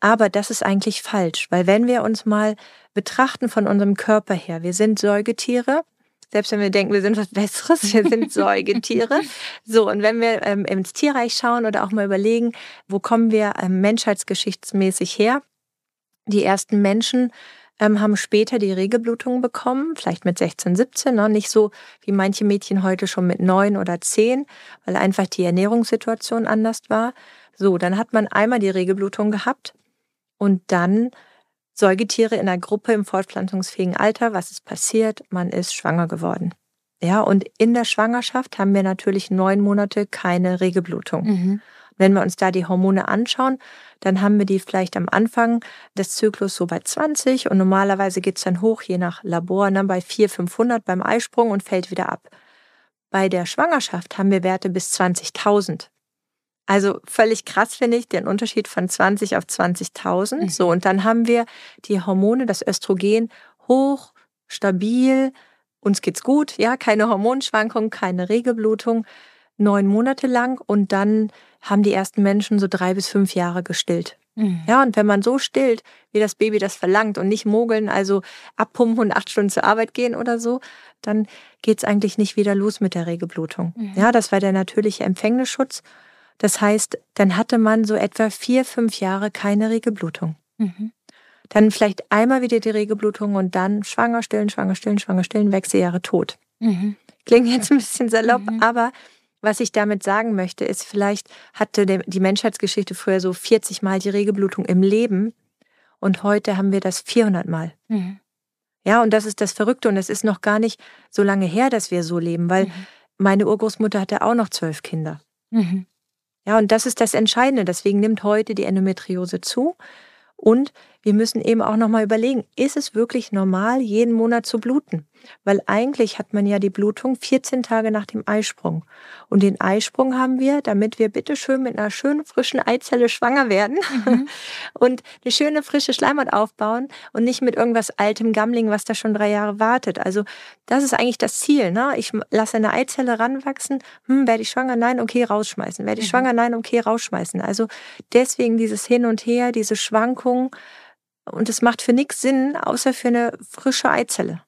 Aber das ist eigentlich falsch, weil wenn wir uns mal betrachten von unserem Körper her, wir sind Säugetiere, selbst wenn wir denken, wir sind was Besseres, wir sind Säugetiere. So, und wenn wir ähm, ins Tierreich schauen oder auch mal überlegen, wo kommen wir ähm, menschheitsgeschichtsmäßig her? Die ersten Menschen ähm, haben später die Regelblutung bekommen, vielleicht mit sechzehn, siebzehn, ne? Nicht so wie manche Mädchen heute schon mit neun oder zehn, weil einfach die Ernährungssituation anders war. So, dann hat man einmal die Regelblutung gehabt und dann Säugetiere in einer Gruppe im fortpflanzungsfähigen Alter. Was ist passiert? Man ist schwanger geworden. Ja, und in der Schwangerschaft haben wir natürlich neun Monate keine Regelblutung. Mhm. Wenn wir uns da die Hormone anschauen, dann haben wir die vielleicht am Anfang des Zyklus so bei zwanzig und normalerweise geht es dann hoch, je nach Labor, ne, bei vierhundert, fünfhundert beim Eisprung und fällt wieder ab. Bei der Schwangerschaft haben wir Werte bis zwanzigtausend. Also völlig krass finde ich, den Unterschied von zwanzig auf zwanzigtausend. Mhm. So, und dann haben wir die Hormone, das Östrogen, hoch, stabil, uns geht's gut, ja, keine Hormonschwankungen, keine Regelblutung, neun Monate lang und dann haben die ersten Menschen so drei bis fünf Jahre gestillt. Mhm. Ja, und wenn man so stillt, wie das Baby das verlangt und nicht mogeln, also abpumpen und acht Stunden zur Arbeit gehen oder so, dann geht's eigentlich nicht wieder los mit der Regelblutung. Mhm. Ja, das war der natürliche Empfängnisschutz. Das heißt, dann hatte man so etwa vier, fünf Jahre keine Regelblutung. Mhm. Dann vielleicht einmal wieder die Regelblutung und dann schwanger, stillen, schwanger, stillen, schwanger, stillen, Wechseljahre tot. Mhm. Klingt jetzt ein bisschen salopp, Mhm. aber was ich damit sagen möchte, ist, vielleicht hatte die Menschheitsgeschichte früher so vierzig Mal die Regelblutung im Leben und heute haben wir das vierhundert Mal. Mhm. Ja, und das ist das Verrückte und es ist noch gar nicht so lange her, dass wir so leben, weil Mhm. meine Urgroßmutter hatte auch noch zwölf Kinder. Mhm. Ja, und das ist das Entscheidende. Deswegen nimmt heute die Endometriose zu. Und wir müssen eben auch nochmal überlegen, ist es wirklich normal, jeden Monat zu bluten? Weil eigentlich hat man ja die Blutung vierzehn Tage nach dem Eisprung. Und den Eisprung haben wir, damit wir bitteschön mit einer schönen frischen Eizelle schwanger werden Mhm. und eine schöne frische Schleimhaut aufbauen und nicht mit irgendwas altem Gammling, was da schon drei Jahre wartet. Also das ist eigentlich das Ziel. Ne? Ich lasse eine Eizelle ranwachsen. Hm, werde ich schwanger? Nein, okay, rausschmeißen. Werde ich Mhm. schwanger? Nein, okay, rausschmeißen. Also deswegen dieses Hin und Her, diese Schwankungen. Und es macht für nichts Sinn, außer für eine frische Eizelle.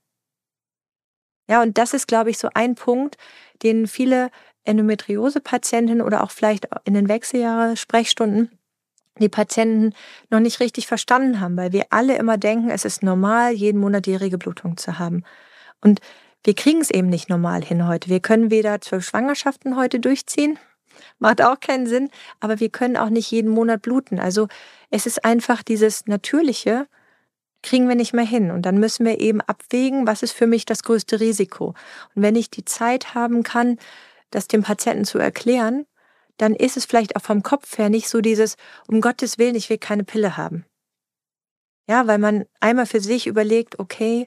Ja, und das ist, glaube ich, so ein Punkt, den viele Endometriose-Patientinnen oder auch vielleicht in den Wechseljahre-Sprechstunden die Patienten noch nicht richtig verstanden haben, weil wir alle immer denken, es ist normal, jeden Monat die Regelblutung zu haben. Und wir kriegen es eben nicht normal hin heute. Wir können weder zwölf Schwangerschaften heute durchziehen, macht auch keinen Sinn, aber wir können auch nicht jeden Monat bluten. Also es ist einfach dieses Natürliche, kriegen wir nicht mehr hin. Und dann müssen wir eben abwägen, was ist für mich das größte Risiko. Und wenn ich die Zeit haben kann, das dem Patienten zu erklären, dann ist es vielleicht auch vom Kopf her nicht so dieses, um Gottes Willen, ich will keine Pille haben. Ja, weil man einmal für sich überlegt, okay,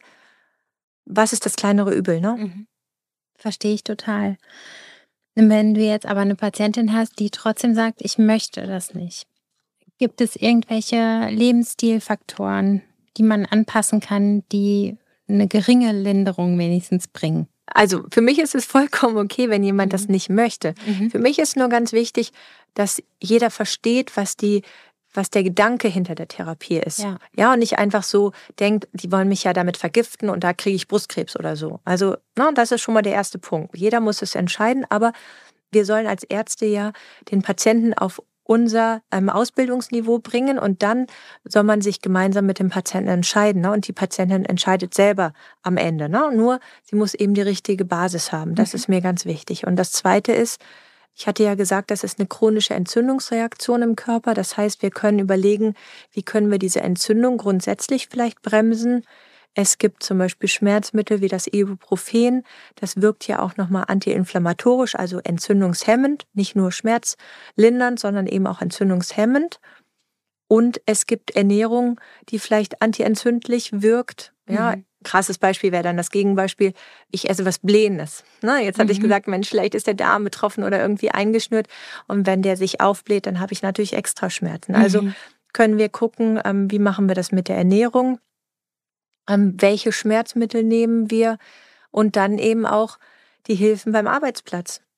was ist das kleinere Übel, ne? Mhm. Verstehe ich total. Wenn du jetzt aber eine Patientin hast, die trotzdem sagt, ich möchte das nicht, gibt es irgendwelche Lebensstilfaktoren, die man anpassen kann, die eine geringe Linderung wenigstens bringen? Also für mich ist es vollkommen okay, wenn jemand Mhm. das nicht möchte. Mhm. Für mich ist nur ganz wichtig, dass jeder versteht, was die, was der Gedanke hinter der Therapie ist. Ja. Ja, und nicht einfach so denkt, die wollen mich ja damit vergiften und da kriege ich Brustkrebs oder so. Also, na, das ist schon mal der erste Punkt. Jeder muss es entscheiden, aber wir sollen als Ärzte ja den Patienten auf unser ähm, Ausbildungsniveau bringen und dann soll man sich gemeinsam mit dem Patienten entscheiden. Ne? Und die Patientin entscheidet selber am Ende. Ne? Nur sie muss eben die richtige Basis haben. Das Mhm. ist mir ganz wichtig. Und das Zweite ist, ich hatte ja gesagt, das ist eine chronische Entzündungsreaktion im Körper. Das heißt, wir können überlegen, wie können wir diese Entzündung grundsätzlich vielleicht bremsen. Es gibt zum Beispiel Schmerzmittel wie das Ibuprofen. Das wirkt ja auch nochmal antiinflammatorisch, also entzündungshemmend. Nicht nur schmerzlindernd, sondern eben auch entzündungshemmend. Und es gibt Ernährung, die vielleicht antientzündlich wirkt. Ja, Mhm. krasses Beispiel wäre dann das Gegenbeispiel. Ich esse was Blähendes. Na, jetzt hatte ich Mhm. gesagt, Mensch, vielleicht ist der Darm betroffen oder irgendwie eingeschnürt. Und wenn der sich aufbläht, dann habe ich natürlich extra Schmerzen. Also Mhm. können wir gucken, ähm, wie machen wir das mit der Ernährung? Ähm, welche Schmerzmittel nehmen wir und dann eben auch die Hilfen beim Arbeitsplatz.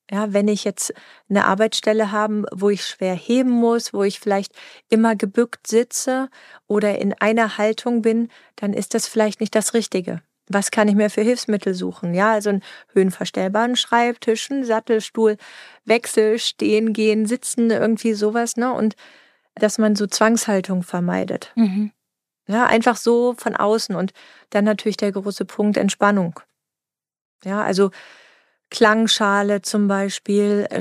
Ja, wenn ich jetzt eine Arbeitsstelle habe, wo ich schwer heben muss, wo ich vielleicht immer gebückt sitze oder in einer Haltung bin, dann ist das vielleicht nicht das Richtige. Was kann ich mir für Hilfsmittel suchen? Ja, also einen höhenverstellbaren Schreibtisch, einen Sattelstuhl, Wechsel, stehen, gehen, sitzen, irgendwie sowas, ne? Und dass man so Zwangshaltung vermeidet. Mhm. Ja, einfach so von außen. Und dann natürlich der große Punkt Entspannung. Ja, also Klangschale zum Beispiel, äh,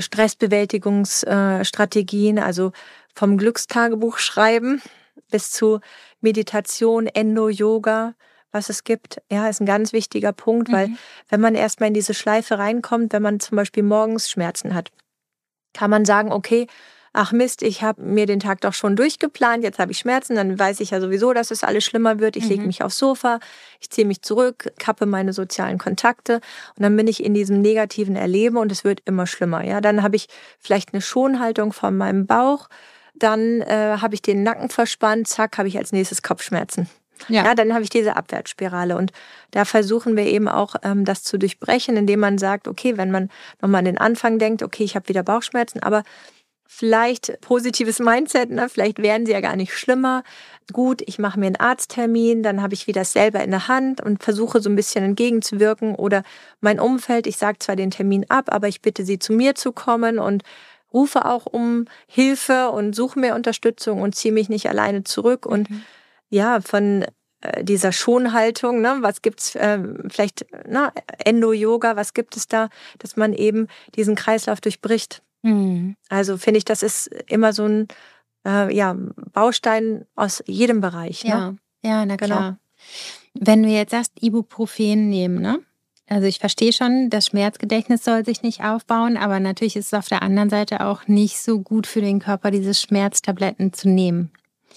Stressbewältigungsstrategien, also vom Glückstagebuch schreiben bis zu Meditation, Endo-Yoga, was es gibt. Ja, ist ein ganz wichtiger Punkt, weil Mhm. wenn man erstmal in diese Schleife reinkommt, wenn man zum Beispiel morgens Schmerzen hat, kann man sagen, okay, ach Mist, ich habe mir den Tag doch schon durchgeplant, jetzt habe ich Schmerzen, dann weiß ich ja sowieso, dass es alles schlimmer wird. Ich lege Mhm. mich aufs Sofa, ich ziehe mich zurück, kappe meine sozialen Kontakte und dann bin ich in diesem negativen Erleben und es wird immer schlimmer. Ja, dann habe ich vielleicht eine Schonhaltung von meinem Bauch, dann äh, habe ich den Nacken verspannt, zack, habe ich als nächstes Kopfschmerzen. Ja. Ja, dann habe ich diese Abwärtsspirale und da versuchen wir eben auch, ähm, das zu durchbrechen, indem man sagt, okay, wenn man nochmal an den Anfang denkt, okay, ich habe wieder Bauchschmerzen, aber vielleicht positives Mindset, ne? Vielleicht werden sie ja gar nicht schlimmer. Gut, ich mache mir einen Arzttermin, dann habe ich wieder das selber in der Hand und versuche so ein bisschen entgegenzuwirken. Oder mein Umfeld, ich sage zwar den Termin ab, aber ich bitte sie, zu mir zu kommen und rufe auch um Hilfe und suche mir Unterstützung und ziehe mich nicht alleine zurück. Und Mhm. ja, von äh, dieser Schonhaltung, ne, was gibt's äh, vielleicht, ne, Endo-Yoga, was gibt es da, dass man eben diesen Kreislauf durchbricht. Mhm. Also finde ich, das ist immer so ein äh, ja, Baustein aus jedem Bereich. Ne? Ja, ja, na Genau. klar. Wenn du jetzt sagst, Ibuprofen nehmen, ne? Also ich verstehe schon, das Schmerzgedächtnis soll sich nicht aufbauen, aber natürlich ist es auf der anderen Seite auch nicht so gut für den Körper, diese Schmerztabletten zu nehmen.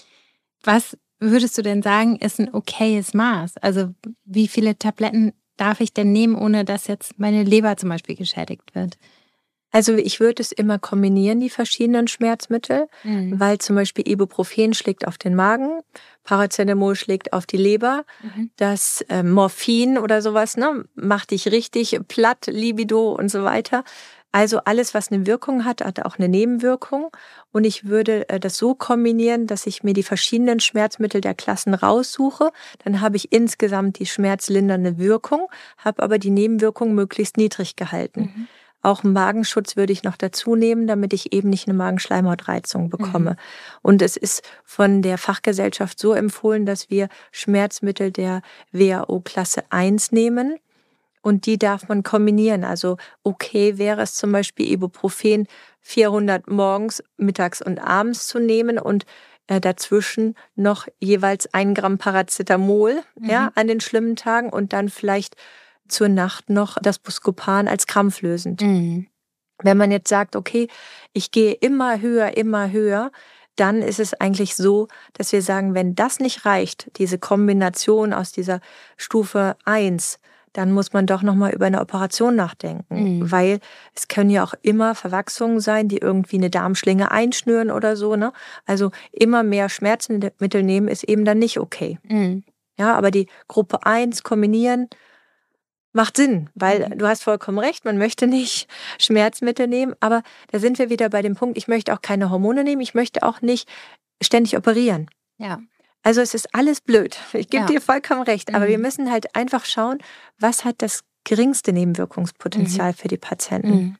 Was würdest du denn sagen, ist ein okayes Maß? Also wie viele Tabletten darf ich denn nehmen, ohne dass jetzt meine Leber zum Beispiel geschädigt wird? Also ich würde es immer kombinieren, die verschiedenen Schmerzmittel, Mhm. weil zum Beispiel Ibuprofen schlägt auf den Magen, Paracetamol schlägt auf die Leber, Mhm. das äh, Morphin oder sowas, ne, macht dich richtig platt, Libido und so weiter. Also alles, was eine Wirkung hat, hat auch eine Nebenwirkung. Und ich würde äh, das so kombinieren, dass ich mir die verschiedenen Schmerzmittel der Klassen raussuche. Dann habe ich insgesamt die schmerzlindernde Wirkung, habe aber die Nebenwirkung möglichst niedrig gehalten. Mhm. Auch einen Magenschutz würde ich noch dazu nehmen, damit ich eben nicht eine Magenschleimhautreizung bekomme. Mhm. Und es ist von der Fachgesellschaft so empfohlen, dass wir Schmerzmittel der W H O-Klasse eins nehmen. Und die darf man kombinieren. Also okay wäre es zum Beispiel Ibuprofen vierhundert morgens, mittags und abends zu nehmen und äh, dazwischen noch jeweils ein Gramm Paracetamol, Mhm. ja, an den schlimmen Tagen und dann vielleicht zur Nacht noch das Buscopan als krampflösend. Mhm. Wenn man jetzt sagt, okay, ich gehe immer höher, immer höher, dann ist es eigentlich so, dass wir sagen, wenn das nicht reicht, diese Kombination aus dieser Stufe eins, dann muss man doch nochmal über eine Operation nachdenken. Mhm. Weil es können ja auch immer Verwachsungen sein, die irgendwie eine Darmschlinge einschnüren oder so. Ne? Also immer mehr Schmerzmittel nehmen ist eben dann nicht okay. Mhm. Ja, aber die Gruppe eins kombinieren macht Sinn, weil Mhm. du hast vollkommen recht, man möchte nicht Schmerzmittel nehmen, aber da sind wir wieder bei dem Punkt, ich möchte auch keine Hormone nehmen, ich möchte auch nicht ständig operieren. Ja. Also es ist alles blöd, ich gebe Ja. dir vollkommen recht, aber Mhm. wir müssen halt einfach schauen, was hat das geringste Nebenwirkungspotenzial für die Patienten. Mhm.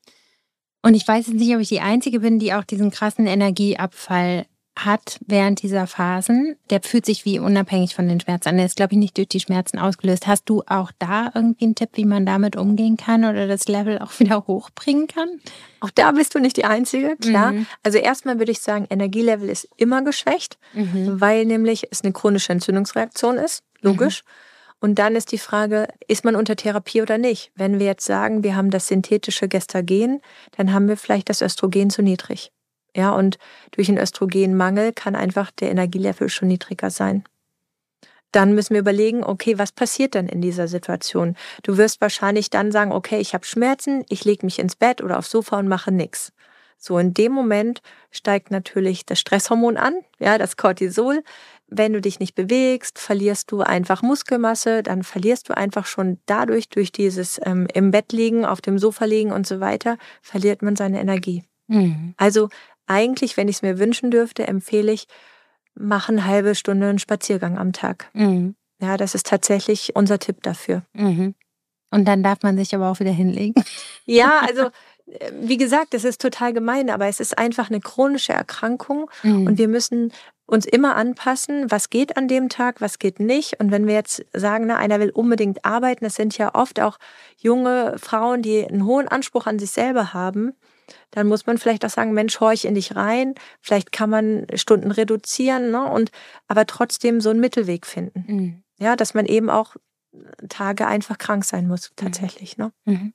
Und ich weiß jetzt nicht, ob ich die Einzige bin, die auch diesen krassen Energieabfall hat während dieser Phasen. Der fühlt sich wie unabhängig von den Schmerzen an. Der ist, glaube ich, nicht durch die Schmerzen ausgelöst. Hast du auch da irgendwie einen Tipp, wie man damit umgehen kann oder das Level auch wieder hochbringen kann? Auch da bist du nicht die Einzige, klar. Mhm. Also erstmal würde ich sagen, Energielevel ist immer geschwächt, Mhm. weil nämlich es eine chronische Entzündungsreaktion ist, logisch. Und dann ist die Frage, ist man unter Therapie oder nicht? Wenn wir jetzt sagen, wir haben das synthetische Gestagen, dann haben wir vielleicht das Östrogen zu niedrig. Ja, und durch einen Östrogenmangel kann einfach der Energielevel schon niedriger sein. Dann müssen wir überlegen, okay, was passiert dann in dieser Situation? Du wirst wahrscheinlich dann sagen, okay, ich habe Schmerzen, ich lege mich ins Bett oder aufs Sofa und mache nichts. So, in dem Moment steigt natürlich das Stresshormon an, ja, das Cortisol. wenn du dich nicht bewegst, verlierst du einfach Muskelmasse, dann verlierst du einfach schon dadurch, durch dieses ähm, im Bett liegen, auf dem Sofa liegen und so weiter, verliert man seine Energie. Mhm. Also eigentlich, wenn ich es mir wünschen dürfte, empfehle ich, mach eine halbe Stunde einen Spaziergang am Tag. Mhm. Ja, das ist tatsächlich unser Tipp dafür. Mhm. Und dann darf man sich aber auch wieder hinlegen. Ja, also wie gesagt, das ist total gemein, aber es ist einfach eine chronische Erkrankung mhm. und wir müssen uns immer anpassen, was geht an dem Tag, was geht nicht. Und wenn wir jetzt sagen, na, einer will unbedingt arbeiten, das sind ja oft auch junge Frauen, die einen hohen Anspruch an sich selber haben, dann muss man vielleicht auch sagen, Mensch, horch in dich rein, vielleicht kann man Stunden reduzieren, ne? Und aber trotzdem so einen Mittelweg finden. Mhm. Ja, dass man eben auch Tage einfach krank sein muss, tatsächlich. Ne? Mhm.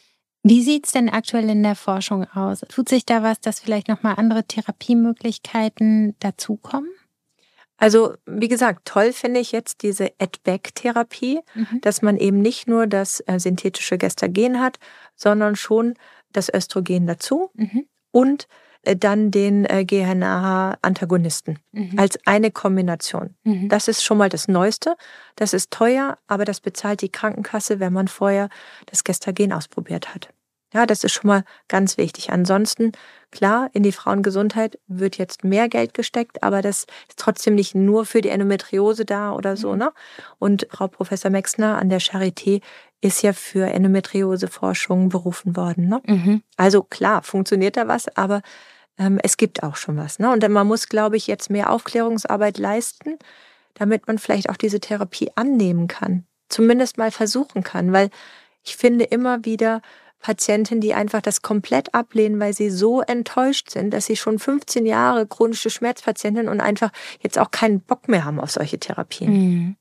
Wie sieht es denn aktuell in der Forschung aus? Tut sich da was, dass vielleicht nochmal andere Therapiemöglichkeiten dazukommen? Also, wie gesagt, toll finde ich jetzt diese At-Back-Therapie, mhm. dass man eben nicht nur das äh, synthetische Gestagen hat, sondern schon das Östrogen dazu mhm. und äh, dann den äh, G N R H-Antagonisten mhm. als eine Kombination. Mhm. Das ist schon mal das Neueste. Das ist teuer, aber das bezahlt die Krankenkasse, wenn man vorher das Gestagen ausprobiert hat. Ja, das ist schon mal ganz wichtig. Ansonsten, klar, in die Frauengesundheit wird jetzt mehr Geld gesteckt, aber das ist trotzdem nicht nur für die Endometriose da oder so, mhm. ne? Und Frau Professor Mexner an der Charité ist ja für Endometrioseforschung berufen worden, ne? Mhm. Also klar, funktioniert da was, aber ähm, es gibt auch schon was, ne? Und man muss, glaube ich, jetzt mehr Aufklärungsarbeit leisten, damit man vielleicht auch diese Therapie annehmen kann. Zumindest mal versuchen kann, weil ich finde immer wieder Patienten, die einfach das komplett ablehnen, weil sie so enttäuscht sind, dass sie schon fünfzehn Jahre chronische Schmerzpatientin und einfach jetzt auch keinen Bock mehr haben auf solche Therapien. Mhm.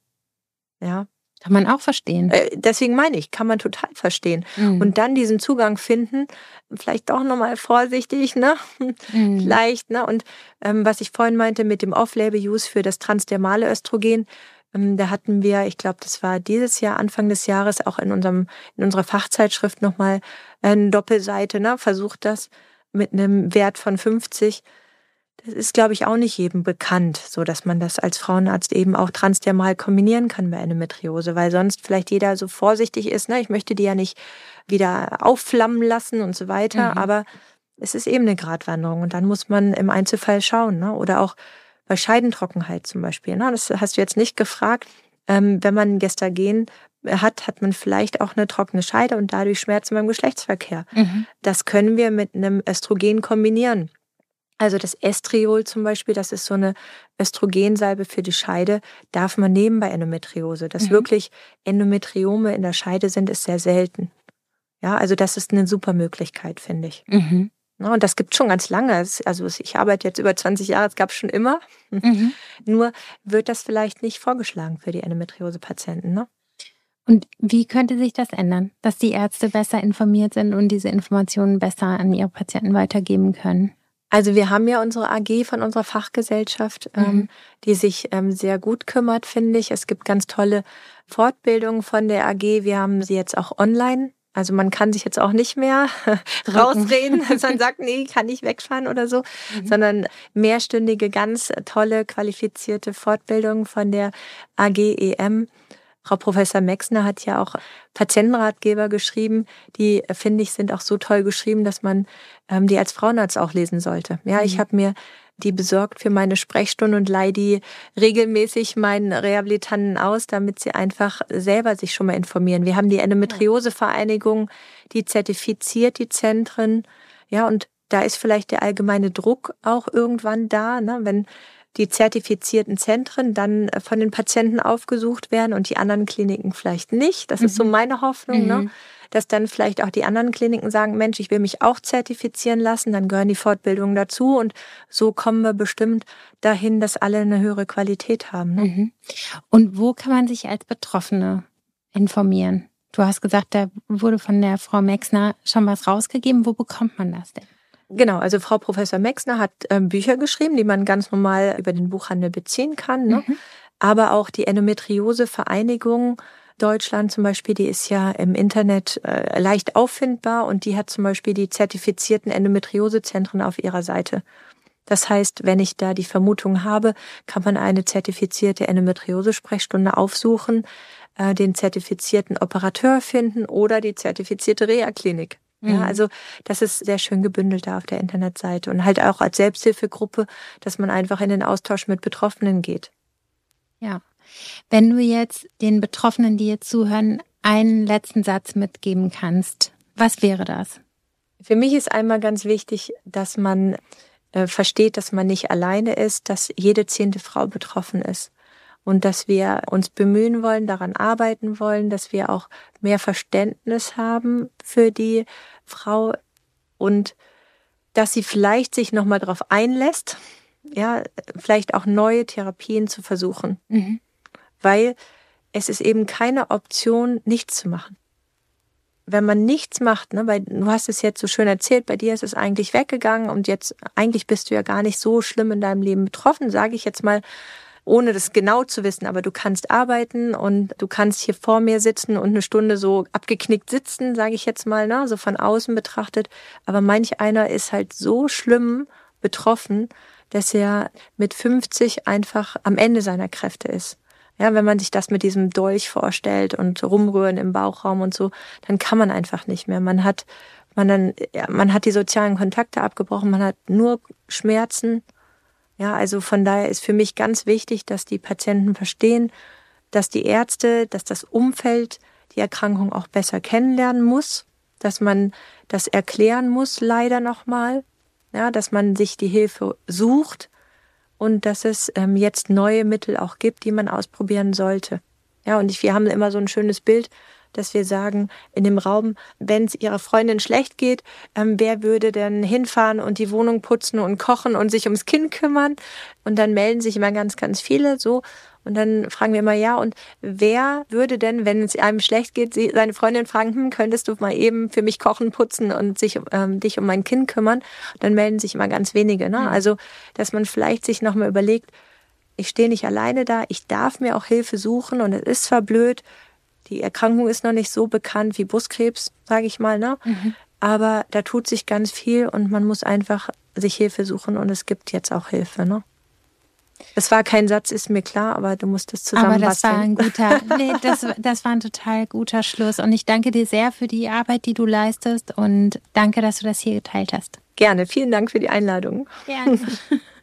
Ja. Kann man auch verstehen. Äh, deswegen meine ich, kann man total verstehen. Mhm. Und dann diesen Zugang finden, vielleicht doch nochmal vorsichtig, ne? Mhm. Vielleicht, ne? Und ähm, was ich vorhin meinte mit dem Off-Label-Use für das transdermale Östrogen, da hatten wir, ich glaube, das war dieses Jahr, Anfang des Jahres, auch in unserem in unserer Fachzeitschrift nochmal eine Doppelseite, ne, versucht das mit einem Wert von fünfzig. Das ist, glaube ich, auch nicht jedem bekannt, so dass man das als Frauenarzt eben auch transdermal kombinieren kann bei Endometriose, weil sonst vielleicht jeder so vorsichtig ist, ne, ich möchte die ja nicht wieder aufflammen lassen und so weiter, mhm. aber es ist eben eine Gratwanderung und dann muss man im Einzelfall schauen, ne, oder auch bei Scheidentrockenheit zum Beispiel, ne? Das hast du jetzt nicht gefragt. Ähm, wenn man Gestagen hat, hat man vielleicht auch eine trockene Scheide und dadurch Schmerzen beim Geschlechtsverkehr. Mhm. Das können wir mit einem Östrogen kombinieren. Also das Estriol zum Beispiel, das ist so eine Östrogensalbe für die Scheide, darf man nehmen bei Endometriose. Dass mhm. wirklich Endometriome in der Scheide sind, ist sehr selten. Ja, also das ist eine super Möglichkeit, finde ich. Mhm. Und das gibt es schon ganz lange. Also ich arbeite jetzt über zwanzig Jahre, es gab es schon immer. Mhm. Nur wird das vielleicht nicht vorgeschlagen für die Endometriose-Patienten. Ne? Und wie könnte sich das ändern, dass die Ärzte besser informiert sind und diese Informationen besser an ihre Patienten weitergeben können? Also wir haben ja unsere A G von unserer Fachgesellschaft, mhm. ähm, die sich ähm, sehr gut kümmert, finde ich. Es gibt ganz tolle Fortbildungen von der A G. Wir haben sie jetzt auch online. Also man kann sich jetzt auch nicht mehr rausreden, dass man sagt, nee, kann nicht wegfahren oder so, mhm. sondern mehrstündige, ganz tolle, qualifizierte Fortbildungen von der A G E M. Frau Professor Mexner hat ja auch Patientenratgeber geschrieben, die, finde ich, sind auch so toll geschrieben, dass man ähm, die als Frauenarzt auch lesen sollte. Ja, mhm. ich habe mir die besorgt für meine Sprechstunde und leihe die regelmäßig meinen Rehabilitanten aus, damit sie einfach selber sich schon mal informieren. Wir haben die Endometriosevereinigung, die zertifiziert die Zentren. Ja, und da ist vielleicht der allgemeine Druck auch irgendwann da, ne, wenn die zertifizierten Zentren dann von den Patienten aufgesucht werden und die anderen Kliniken vielleicht nicht. Das mhm. ist so meine Hoffnung, mhm. ne? Dass dann vielleicht auch die anderen Kliniken sagen, Mensch, ich will mich auch zertifizieren lassen, dann gehören die Fortbildungen dazu und so kommen wir bestimmt dahin, dass alle eine höhere Qualität haben. Ne? Mhm. Und wo kann man sich als Betroffene informieren? Du hast gesagt, da wurde von der Frau Mexner schon was rausgegeben. Wo bekommt man das denn? Genau, also Frau Professor Mexner hat ähm, Bücher geschrieben, die man ganz normal über den Buchhandel beziehen kann. Ne? Mhm. Aber auch die Endometriose-Vereinigung Deutschland zum Beispiel, die ist ja im Internet äh, leicht auffindbar und die hat zum Beispiel die zertifizierten Endometriosezentren auf ihrer Seite. Das heißt, wenn ich da die Vermutung habe, kann man eine zertifizierte Endometriose-Sprechstunde aufsuchen, äh, den zertifizierten Operateur finden oder die zertifizierte Reha-Klinik. Mhm. Ja, also das ist sehr schön gebündelt da auf der Internetseite und halt auch als Selbsthilfegruppe, dass man einfach in den Austausch mit Betroffenen geht. Ja, wenn du jetzt den Betroffenen, die jetzt zuhören, einen letzten Satz mitgeben kannst, was wäre das? Für mich ist einmal ganz wichtig, dass man äh, versteht, dass man nicht alleine ist, dass jede zehnte Frau betroffen ist und dass wir uns bemühen wollen, daran arbeiten wollen, dass wir auch mehr Verständnis haben für die Frau und dass sie vielleicht sich nochmal darauf einlässt, ja, vielleicht auch neue Therapien zu versuchen. Mhm. Weil es ist eben keine Option, nichts zu machen. Wenn man nichts macht, ne, weil du hast es jetzt so schön erzählt, bei dir ist es eigentlich weggegangen und jetzt eigentlich bist du ja gar nicht so schlimm in deinem Leben betroffen, sage ich jetzt mal, ohne das genau zu wissen, aber du kannst arbeiten und du kannst hier vor mir sitzen und eine Stunde so abgeknickt sitzen, sage ich jetzt mal, ne, so von außen betrachtet, aber manch einer ist halt so schlimm betroffen, dass er mit fünfzig einfach am Ende seiner Kräfte ist. Ja, wenn man sich das mit diesem Dolch vorstellt und rumrühren im Bauchraum und so, dann kann man einfach nicht mehr. Man hat, man dann, ja, man hat die sozialen Kontakte abgebrochen, man hat nur Schmerzen. Ja, also von daher ist für mich ganz wichtig, dass die Patienten verstehen, dass die Ärzte, dass das Umfeld die Erkrankung auch besser kennenlernen muss, dass man das erklären muss, leider nochmal, ja, dass man sich die Hilfe sucht. Und dass es ähm, jetzt neue Mittel auch gibt, die man ausprobieren sollte. Ja, und ich, wir haben immer so ein schönes Bild, dass wir sagen, in dem Raum, wenn es ihrer Freundin schlecht geht, ähm, wer würde denn hinfahren und die Wohnung putzen und kochen und sich ums Kind kümmern? Und dann melden sich immer ganz, ganz viele so. Und dann fragen wir immer, ja, und wer würde denn, wenn es einem schlecht geht, sie, seine Freundin fragen, hm, könntest du mal eben für mich kochen, putzen und sich ähm, dich um mein Kind kümmern? Und dann melden sich immer ganz wenige. Ne? Mhm. Also, dass man vielleicht sich nochmal überlegt, ich stehe nicht alleine da, ich darf mir auch Hilfe suchen und es ist zwar blöd, die Erkrankung ist noch nicht so bekannt wie Brustkrebs, sage ich mal, ne? Mhm. Aber da tut sich ganz viel und man muss einfach sich Hilfe suchen und es gibt jetzt auch Hilfe, ne? Das war kein Satz, ist mir klar, aber du musst es zusammenbasteln. Aber das war ein guter, nee, das, das war ein total guter Schluss. Und ich danke dir sehr für die Arbeit, die du leistest und danke, dass du das hier geteilt hast. Gerne, vielen Dank für die Einladung. Gerne.